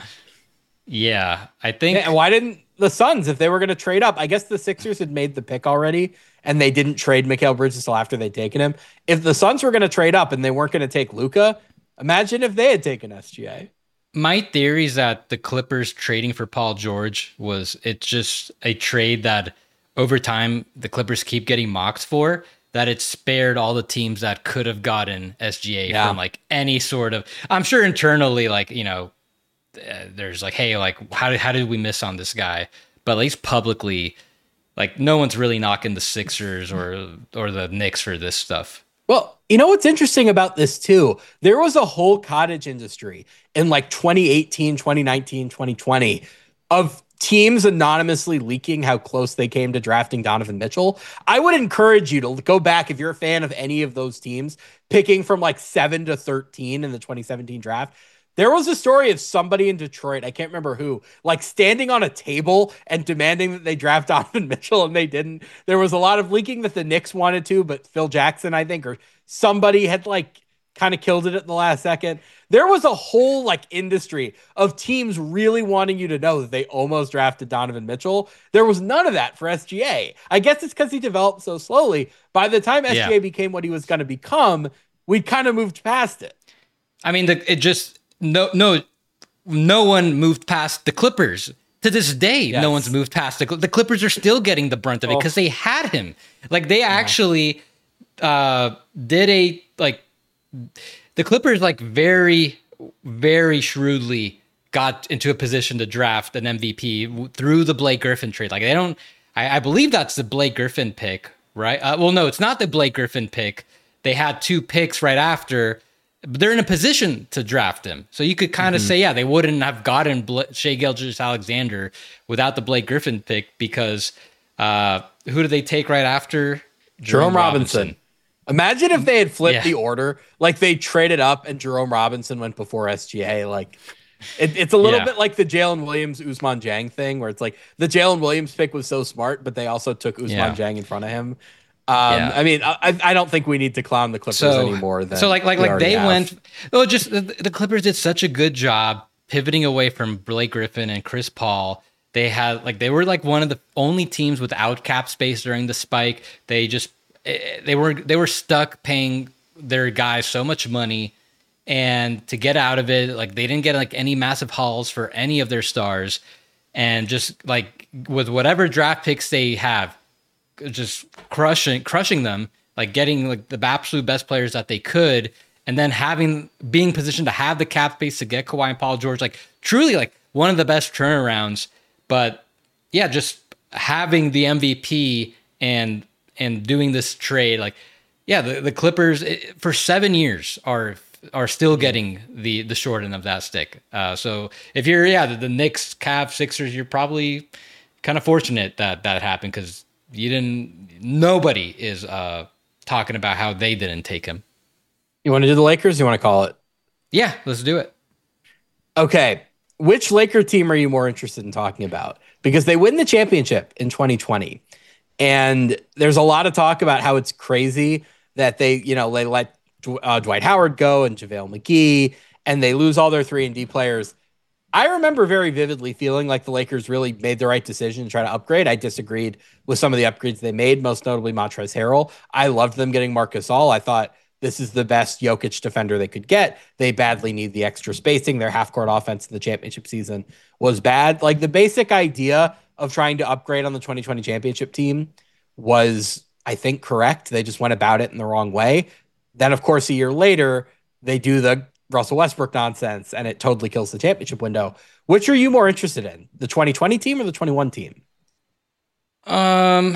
Yeah, I think. And why didn't the Suns, if they were going to trade up? I guess the Sixers had made the pick already, and they didn't trade Mikal Bridges until after they'd taken him. If the Suns were going to trade up and they weren't going to take Luka, imagine if they had taken S G A. My theory is that the Clippers trading for Paul George was it's just a trade that over time the Clippers keep getting mocked for, that it spared all the teams that could have gotten S G A Yeah. from like any sort of, I'm sure internally, like, you know, uh, there's like, hey, like how did, how did we miss on this guy? But at least publicly, like no one's really knocking the Sixers or, or the Knicks for this stuff. Well, you know what's interesting about this too? There was a whole cottage industry in like twenty eighteen, twenty nineteen, twenty twenty of teams anonymously leaking how close they came to drafting Donovan Mitchell. I would encourage you to go back if you're a fan of any of those teams, picking from like seven to thirteen in the twenty seventeen draft. There was a story of somebody in Detroit, I can't remember who, like standing on a table and demanding that they draft Donovan Mitchell, and they didn't. There was a lot of leaking that the Knicks wanted to, but Phil Jackson, I think, or somebody had like kind of killed it at the last second. There was a whole like industry of teams really wanting you to know that they almost drafted Donovan Mitchell. There was none of that for S G A. I guess it's because he developed so slowly. By the time S G A Yeah. became what he was going to become, we'd kind of moved past it. I mean, the, it just no no no one moved past the Clippers. To this day, Yes. no one's moved past the Cl- the Clippers are still getting the brunt of it Oh. because they had him. Like they actually uh, did a like the Clippers like very very shrewdly got into a position to draft an M V P w- through the Blake Griffin trade. Like they don't, I, I believe that's the Blake Griffin pick, right? Uh, well, no, it's not the Blake Griffin pick. They had two picks right after. But they're in a position to draft him. So you could kind of say, yeah, they wouldn't have gotten Bla- Shai Gilgeous-Alexander without the Blake Griffin pick because uh, who did they take right after? Jerome Robinson. Imagine if they had flipped Yeah. the order, like they traded up and Jerome Robinson went before S G A. Like it, it's a little Yeah. bit like the Jalen Williams Usman Jang thing, where it's like the Jalen Williams pick was so smart, but they also took Usman Yeah. Jang in front of him. Um, Yeah. I mean, I, I don't think we need to clown the Clippers so, anymore. Than so like like we like already they have. went. Oh, just the, the Clippers did such a good job pivoting away from Blake Griffin and Chris Paul. They had like they were like one of the only teams without cap space during the spike. They just eh, they were they were stuck paying their guys so much money, and to get out of it, like they didn't get like any massive hauls for any of their stars, and just like with whatever draft picks they have, just crushing crushing them, like getting like the absolute best players that they could, and then having being positioned to have the cap space to get Kawhi and Paul George, like truly like one of the best turnarounds. But yeah, just having the M V P and and doing this trade, like yeah, the, the Clippers it, for seven years are are still getting the the short end of that stick. Uh, so if you're yeah the, the Knicks, Cavs, Sixers, you're probably kind of fortunate that that happened because you didn't. Nobody is uh, talking about how they didn't take him. You want to do the Lakers? You want to call it? Yeah, let's do it. Okay. Which Laker team are you more interested in talking about? Because they win the championship in twenty twenty. And there's a lot of talk about how it's crazy that they, you know, they let uh, Dwight Howard go and JaVale McGee, and they lose all their three and D players. I remember very vividly feeling like the Lakers really made the right decision to try to upgrade. I disagreed with some of the upgrades they made, most notably Montrezl Harrell. I loved them getting Marc Gasol. I thought this is the best Jokic defender they could get. They badly need the extra spacing. Their half-court offense in the championship season was bad. Like, the basic idea of trying to upgrade on the twenty twenty championship team was, I think, correct. They just went about it in the wrong way. Then, of course, a year later, they do the Russell Westbrook nonsense, and it totally kills the championship window. Which are you more interested in, the twenty twenty team or the twenty-one team? Um,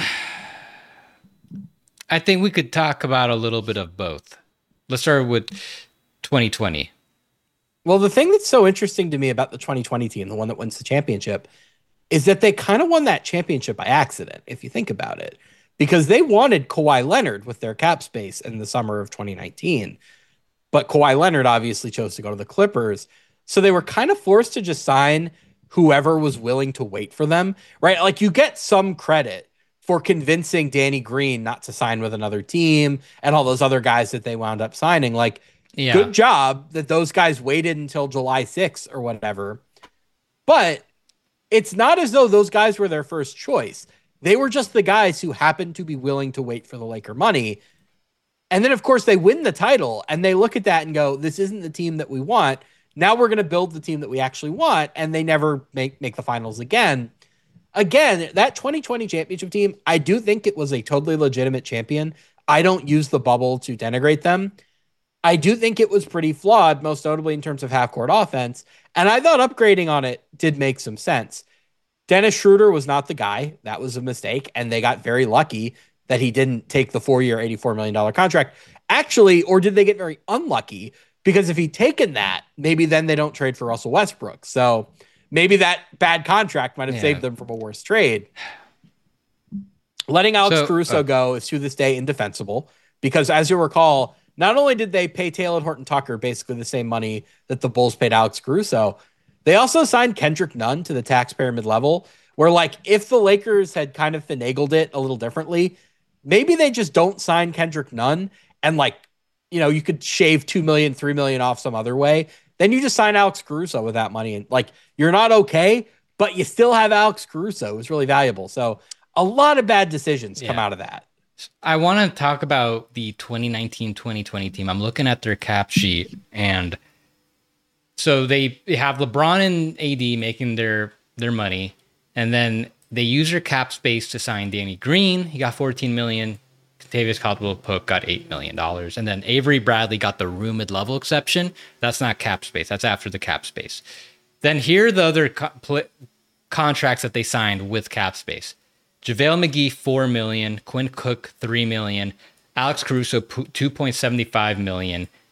I think we could talk about a little bit of both. Let's start with twenty twenty. Well, the thing that's so interesting to me about the twenty twenty team, the one that wins the championship, is that they kind of won that championship by accident, if you think about it, because they wanted Kawhi Leonard with their cap space in the summer of twenty nineteen. But Kawhi Leonard obviously chose to go to the Clippers. So they were kind of forced to just sign whoever was willing to wait for them, right? Like, you get some credit for convincing Danny Green not to sign with another team and all those other guys that they wound up signing. Like, yeah. Good job that those guys waited until July sixth or whatever. But it's not as though those guys were their first choice. They were just the guys who happened to be willing to wait for the Laker money. And then, of course, they win the title and they look at that and go, this isn't the team that we want. Now we're going to build the team that we actually want. And they never make, make the finals again. Again, that twenty twenty championship team, I do think it was a totally legitimate champion. I don't use the bubble to denigrate them. I do think it was pretty flawed, most notably in terms of half-court offense. And I thought upgrading on it did make some sense. Dennis Schroeder was not the guy. That was a mistake. And they got very lucky that he didn't take the four-year, eighty-four million dollars contract. Actually, or did they get very unlucky? Because if he'd taken that, maybe then they don't trade for Russell Westbrook. So maybe that bad contract might have yeah. saved them from a worse trade. Letting Alex so, Caruso uh, go is to this day indefensible. Because as you'll recall, not only did they pay Taylor Horton-Tucker basically the same money that the Bulls paid Alex Caruso, they also signed Kendrick Nunn to the taxpayer mid-level, where, like, if the Lakers had kind of finagled it a little differently, maybe they just don't sign Kendrick Nunn and, like, you know, you could shave two million dollars, three million dollars off some other way. Then you just sign Alex Caruso with that money. And, like, you're not okay, but you still have Alex Caruso, who's really valuable. So a lot of bad decisions yeah. come out of that. I want to talk about the twenty nineteen twenty twenty team. I'm looking at their cap sheet, and so they have LeBron and A D making their, their money, and then they use their cap space to sign Danny Green. He got fourteen million dollars. Kentavious Caldwell-Pope got eight million dollars. And then Avery Bradley got the room mid-level exception. That's not cap space. That's after the cap space. Then here are the other co- pl- contracts that they signed with cap space. JaVale McGee, four million dollars. Quinn Cook, three million dollars. Alex Caruso, two point seven five million dollars.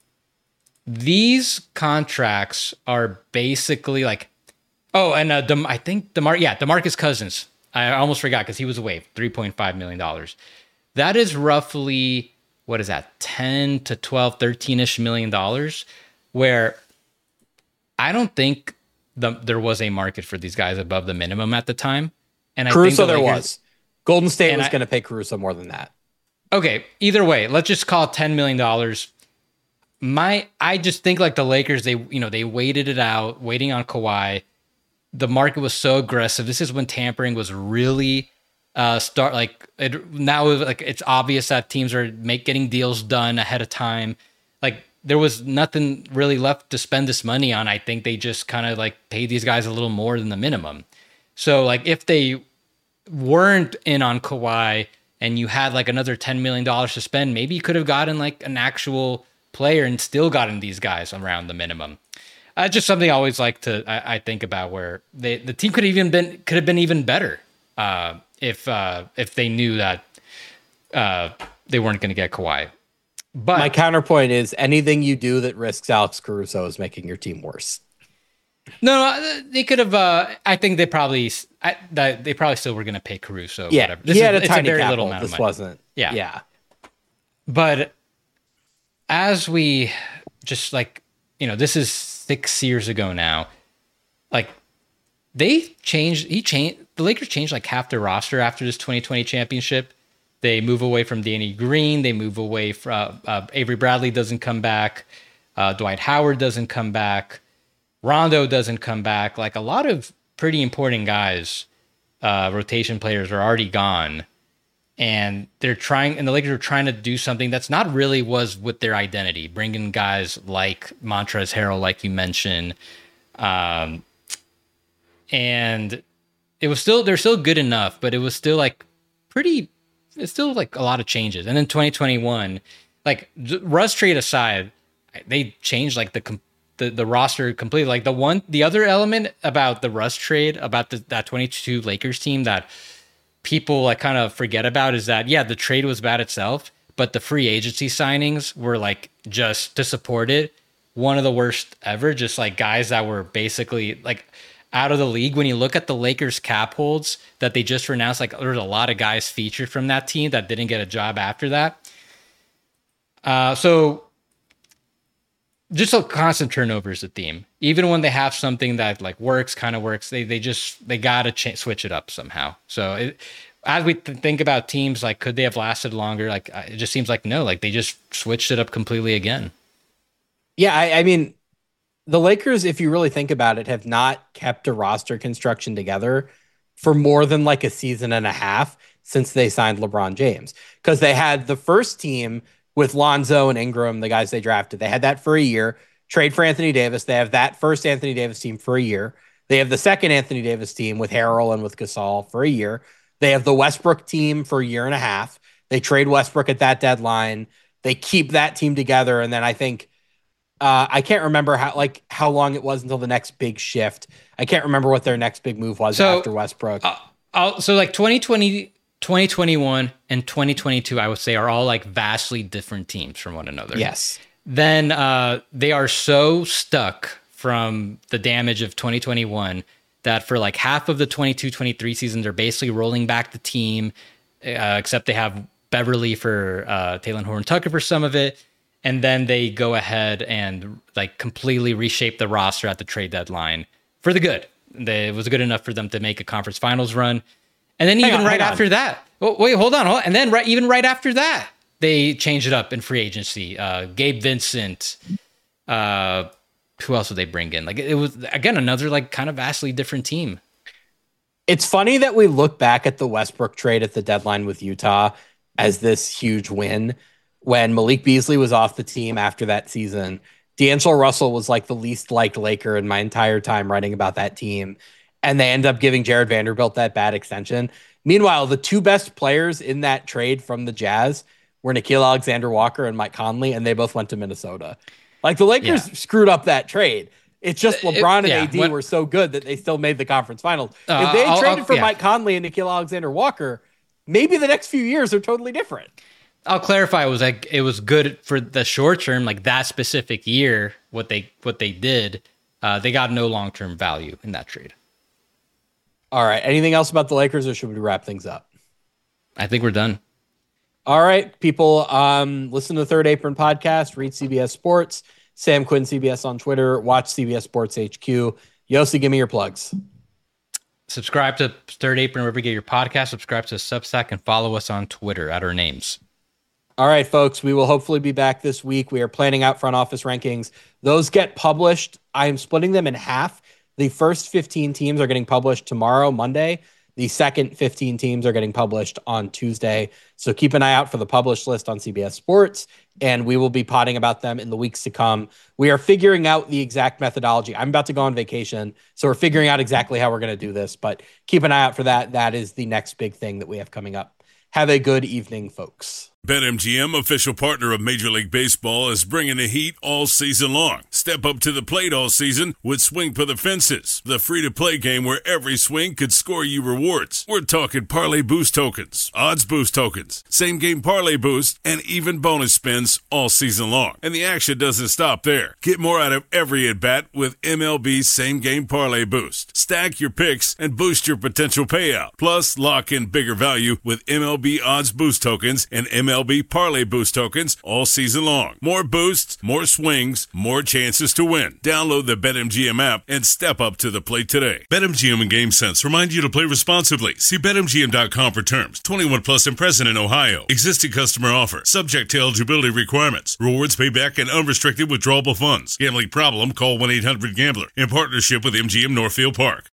These contracts are basically like, oh, and uh, Dem- I think DeMar- yeah, DeMarcus Cousins. I almost forgot because he was waived, three point five million dollars. That is roughly, what is that, ten to twelve, thirteen-ish million dollars, where I don't think the, there was a market for these guys above the minimum at the time. And Caruso I think the there Lakers, was. Golden State was going to pay Caruso more than that. Okay, either way, let's just call it ten million dollars. My, I just think like the Lakers, they, you know, they waited it out, waiting on Kawhi. The market was so aggressive. This is when tampering was really uh, start like it, now. Like it's obvious that teams are make getting deals done ahead of time. Like there was nothing really left to spend this money on. I think they just kind of like paid these guys a little more than the minimum. So like if they weren't in on Kawhi and you had like another ten million dollars to spend, maybe you could have gotten like an actual player and still gotten these guys around the minimum. Uh, just something I always like to I, I think about where they the team could have even been could have been even better uh, if uh, if they knew that uh, they weren't going to get Kawhi. But my counterpoint is anything you do that risks Alex Caruso is making your team worse. No, no they could have. Uh, I think they probably I, they probably still were going to pay Caruso. Yeah, whatever. This he had is, a tiny a very capital. little amount This of money. wasn't. Yeah, yeah. But as we just like you know, this is six years ago now. Like they changed. He changed. The Lakers changed like half their roster after this twenty twenty championship. They move away from Danny Green. They move away from uh, uh, Avery Bradley doesn't come back. Uh, Dwight Howard doesn't come back. Rondo doesn't come back. Like a lot of pretty important guys, uh, rotation players are already gone. And they're trying, and the Lakers are trying to do something that's not really was with their identity. Bring in guys like Montrezl Harrell, like you mentioned. Um, and it was still, they're still good enough, but it was still like pretty, it's still like a lot of changes. And then twenty twenty-one, like Russ trade aside, they changed like the, the, the roster completely. Like the one, the other element about the Russ trade, about the, that twenty-two Lakers team that people like kind of forget about is that, yeah, the trade was bad itself, but the free agency signings were like just to support it. One of the worst ever, just like guys that were basically like out of the league. When you look at the Lakers cap holds that they just announced, like there's a lot of guys featured from that team that didn't get a job after that. Uh, so just a constant turnover is the theme. Even when they have something that like works, kind of works, they they just they gotta ch- switch it up somehow. So it, as we th- think about teams, like could they have lasted longer? Like it just seems like no, like they just switched it up completely again. Yeah, I, I mean, the Lakers, if you really think about it, have not kept a roster construction together for more than like a season and a half since they signed LeBron James, because they had the first team with Lonzo and Ingram, the guys they drafted. They had that for a year. Trade for Anthony Davis. They have that first Anthony Davis team for a year. They have the second Anthony Davis team with Harrell and with Gasol for a year. They have the Westbrook team for a year and a half. They trade Westbrook at that deadline. They keep that team together. And then I think, uh, I can't remember how like how long it was until the next big shift. I can't remember what their next big move was so, after Westbrook. Uh, I'll, so like twenty twenty, twenty twenty-one and twenty twenty-two, I would say, are all like vastly different teams from one another. Yes. Then uh, they are so stuck from the damage of twenty twenty-one that for like half of the twenty-two twenty-three season, they're basically rolling back the team, uh, except they have Beverly for uh, Talen Horton-Tucker for some of it. And then they go ahead and like completely reshape the roster at the trade deadline for the good. They, it was good enough for them to make a conference finals run. And then hang even on, right after on. that, oh, wait, hold on. Hold on. And then right, even right after that, they changed it up in free agency. Uh, Gabe Vincent, uh, who else would they bring in? Like it was, again, another like kind of vastly different team. It's funny that we look back at the Westbrook trade at the deadline with Utah as this huge win. When Malik Beasley was off the team after that season, D'Angelo Russell was like the least liked Laker in my entire time writing about that team. And they end up giving Jared Vanderbilt that bad extension. Meanwhile, the two best players in that trade from the Jazz were Nickeil Alexander-Walker and Mike Conley, and they both went to Minnesota. Like the Lakers yeah. screwed up that trade. It's just LeBron it, yeah, and A D what, were so good that they still made the conference finals. Uh, if they had I'll, traded I'll, for yeah. Mike Conley and Nickeil Alexander-Walker, maybe the next few years are totally different. I'll clarify. It was like it was good for the short term, like that specific year. What they what they did, uh, they got no long term value in that trade. All right. Anything else about the Lakers, or should we wrap things up? I think we're done. All right, people. Um, listen to the Third Apron podcast. Read C B S Sports. Sam Quinn C B S on Twitter. Watch C B S Sports H Q. Yossi, give me your plugs. Subscribe to Third Apron wherever you get your podcast. Subscribe to Substack and follow us on Twitter at our names. All right, folks, we will hopefully be back this week. We are planning out front office rankings. Those get published. I am splitting them in half. The first fifteen teams are getting published tomorrow, Monday. The second fifteen teams are getting published on Tuesday. So keep an eye out for the published list on C B S Sports, and we will be potting about them in the weeks to come. We are figuring out the exact methodology. I'm about to go on vacation, so we're figuring out exactly how we're going to do this, but keep an eye out for that. That is the next big thing that we have coming up. Have a good evening, folks. BetMGM, official partner of Major League Baseball, is bringing the heat all season long. Step up to the plate all season with Swing for the Fences, the free-to-play game where every swing could score you rewards. We're talking parlay boost tokens, odds boost tokens, same-game parlay boost, and even bonus spins all season long. And the action doesn't stop there. Get more out of every at-bat with M L B same-game parlay boost. Stack your picks and boost your potential payout. Plus, lock in bigger value with M L B odds boost tokens and M L B L B Parlay Boost tokens all season long. More boosts, more swings, more chances to win. Download the BetMGM app and step up to the plate today. BetMGM and GameSense remind you to play responsibly. See Bet M G M dot com for terms. twenty-one plus and present in Ohio. Existing customer offer. Subject to eligibility requirements. Rewards payback and unrestricted withdrawable funds. Gambling problem? Call one eight hundred gambler. In partnership with M G M Northfield Park.